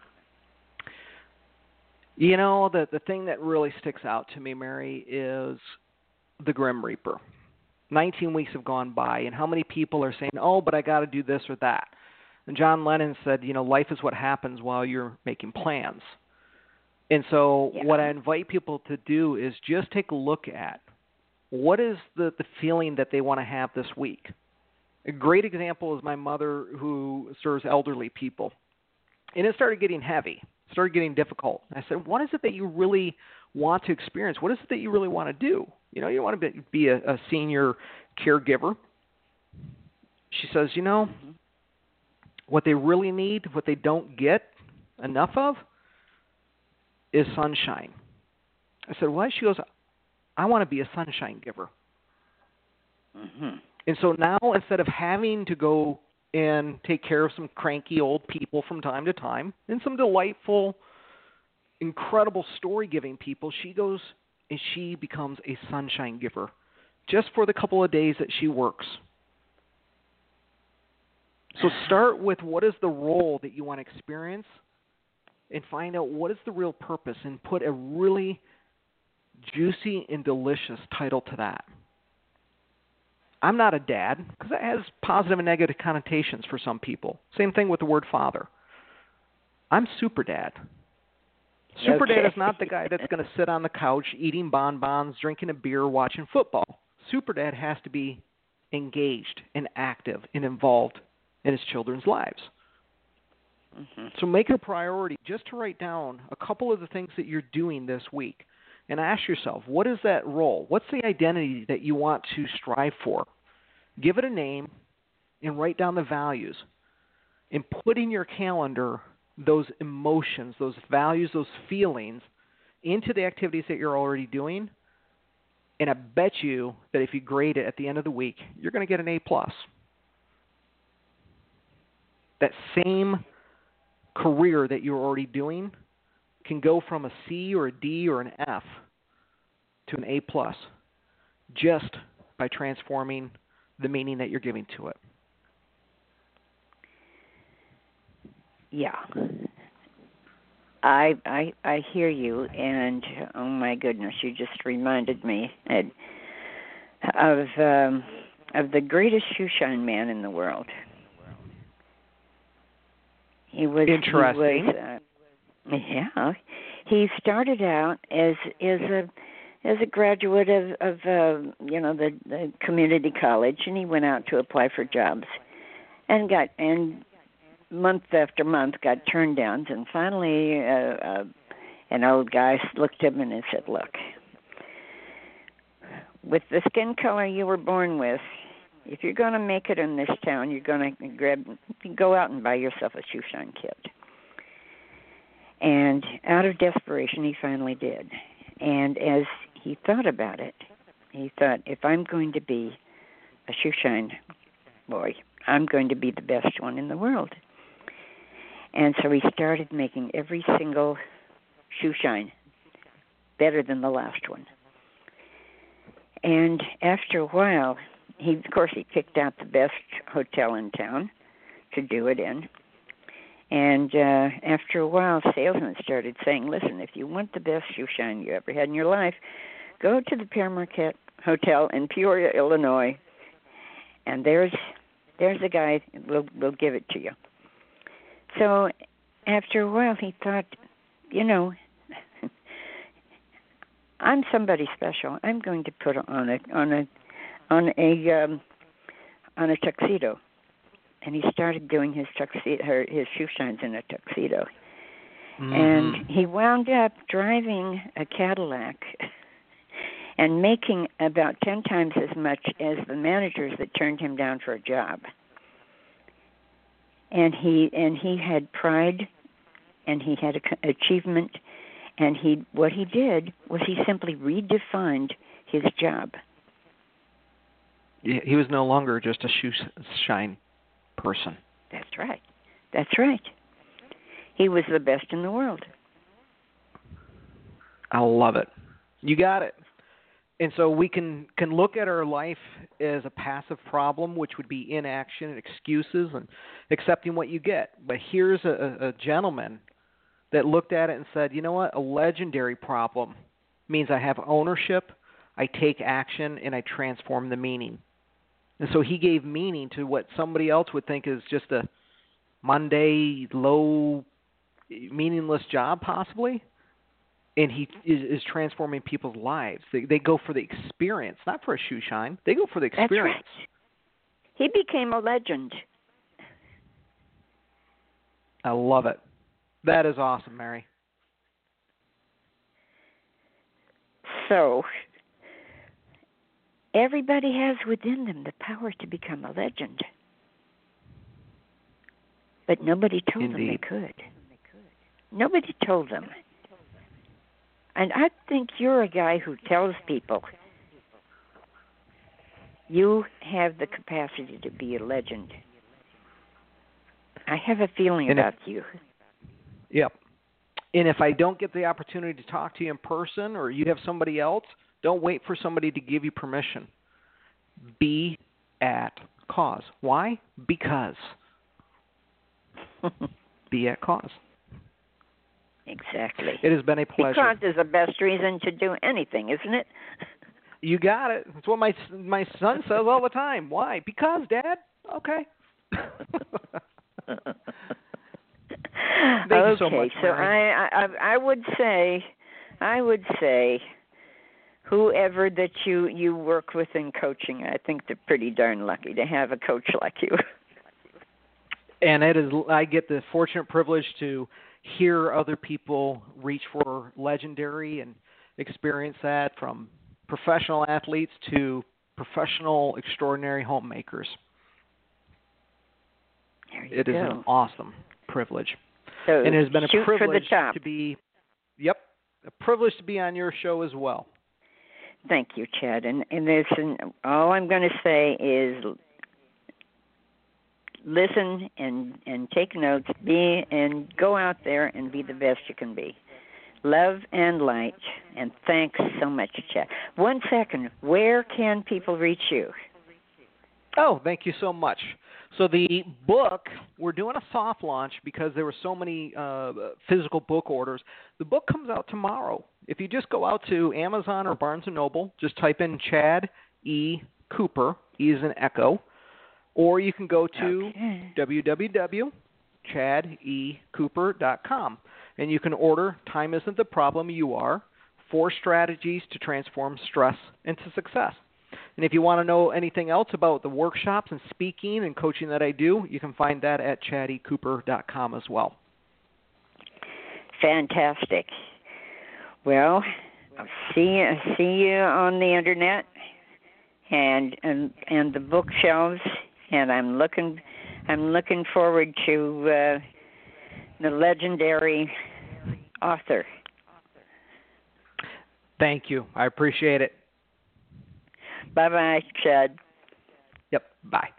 S3: The thing that really sticks out to me, Mary, is the Grim Reaper. 19 weeks have gone by, and how many people are saying, "Oh, but I got to do this or that." And John Lennon said, life is what happens while you're making plans. And so what I invite people to do is just take a look at what is the feeling that they want to have this week. A great example is my mother, who serves elderly people. And it started getting heavy, started getting difficult. I said, what is it that you really want to experience? What is it that you really want to do? You want to be a senior caregiver. She says, what they really need, what they don't get enough of, is sunshine. I said, why? She goes, I want to be a sunshine giver.
S2: Mm-hmm.
S3: And so now, instead of having to go and take care of some cranky old people from time to time and some delightful, incredible story-giving people, she goes and she becomes a sunshine giver just for the couple of days that she works. So start with what is the role that you want to experience and find out what is the real purpose, and put a really juicy and delicious title to that. I'm not a dad, because that has positive and negative connotations for some people. Same thing with the word father. I'm super dad. Super dad is not the guy that's going to sit on the couch eating bonbons, drinking a beer, watching football. Super dad has to be engaged and active and involved in his children's lives. Mm-hmm. So make it a priority just to write down a couple of the things that you're doing this week, and ask yourself, what is that role? What's the identity that you want to strive for? Give it a name and write down the values, and put in your calendar those emotions, those values, those feelings into the activities that you're already doing. And I bet you that if you grade it at the end of the week, you're going to get an A+. That same career that you're already doing can go from a C or a D or an F to an A+, just by transforming the meaning that you're giving to it.
S2: Yeah. I hear you, and oh my goodness, you just reminded me of the greatest shoeshine man in the world. He was
S3: interesting.
S2: He started out as a graduate of the community college, and he went out to apply for jobs, and month after month got turned down, and finally an old guy looked at him and said, "Look, with the skin color you were born with, if you're going to make it in this town, you're going to go out and buy yourself a shoeshine kit." And out of desperation, he finally did. And as he thought about it, he thought, if I'm going to be a shoeshine boy, I'm going to be the best one in the world. And so he started making every single shoeshine better than the last one. And after a while, he picked out the best hotel in town to do it in. And after a while, salesmen started saying, listen, if you want the best shoe shine you ever had in your life, go to the Pierre Marquette Hotel in Peoria, Illinois, and there's a guy, we'll give it to you. So after a while, he thought, I'm somebody special. I'm going to put on a tuxedo. And he started doing his shoe shines in a tuxedo. Mm-hmm. And he wound up driving a Cadillac and making about 10 times as much as the managers that turned him down for a job. And he had pride, and he had achievement, and what he did was he simply redefined his job.
S3: He was no longer just a shoe shine person.
S2: That's right. He was the best in the world.
S3: I love it. You got it. And so we can look at our life as a passive problem, which would be inaction and excuses and accepting what you get. But here's a gentleman that looked at it and said, you know what, a legendary problem means I have ownership, I take action, and I transform the meaning. And so he gave meaning to what somebody else would think is just a Monday, low, meaningless job, possibly. And he is transforming people's lives. They go for the experience, not for a shoe shine. They go for the experience.
S2: That's right. He became a legend.
S3: I love it. That is awesome, Mary.
S2: So, everybody has within them the power to become a legend. But nobody told them they could. Nobody told them. And I think you're a guy who tells people you have the capacity to be a legend. I have a feeling about you.
S3: Yep. And if I don't get the opportunity to talk to you in person, or you have somebody else, don't wait for somebody to give you permission. Be at cause. Why? Because. Be at cause.
S2: Exactly.
S3: It has been a pleasure.
S2: Because is the best reason to do anything, isn't it?
S3: You got it. That's what my son says all the time. Why? Because, Dad. Okay. Thank you so much,
S2: so
S3: Mary.
S2: I would say whoever that you work with in coaching, I think they're pretty darn lucky to have a coach like you.
S3: And I get the fortunate privilege to hear other people reach for legendary and experience that, from professional athletes to professional extraordinary homemakers. It is an awesome privilege.
S2: So
S3: and it has been a privilege
S2: to
S3: be a privilege to be on your show as well.
S2: Thank you, Chad. And all I'm going to say is listen and take notes, and go out there and be the best you can be. Love and light, and thanks so much, Chad. 1 second, where can people reach you?
S3: Oh, thank you so much. So the book, we're doing a soft launch because there were so many physical book orders. The book comes out tomorrow. If you just go out to Amazon or Barnes & Noble, just type in Chad E. Cooper, E is an echo, or you can go to www.chadecooper.com, and you can order Time Isn't the Problem, You Are, 4 Strategies to Transform Stress into Success. And if you want to know anything else about the workshops and speaking and coaching that I do, you can find that at chadecooper.com as well.
S2: Fantastic. Well, I'll see you on the internet and the bookshelves, and I'm looking forward to the legendary author.
S3: Thank you. I appreciate it.
S2: Bye-bye, Chad.
S3: Yep. Bye.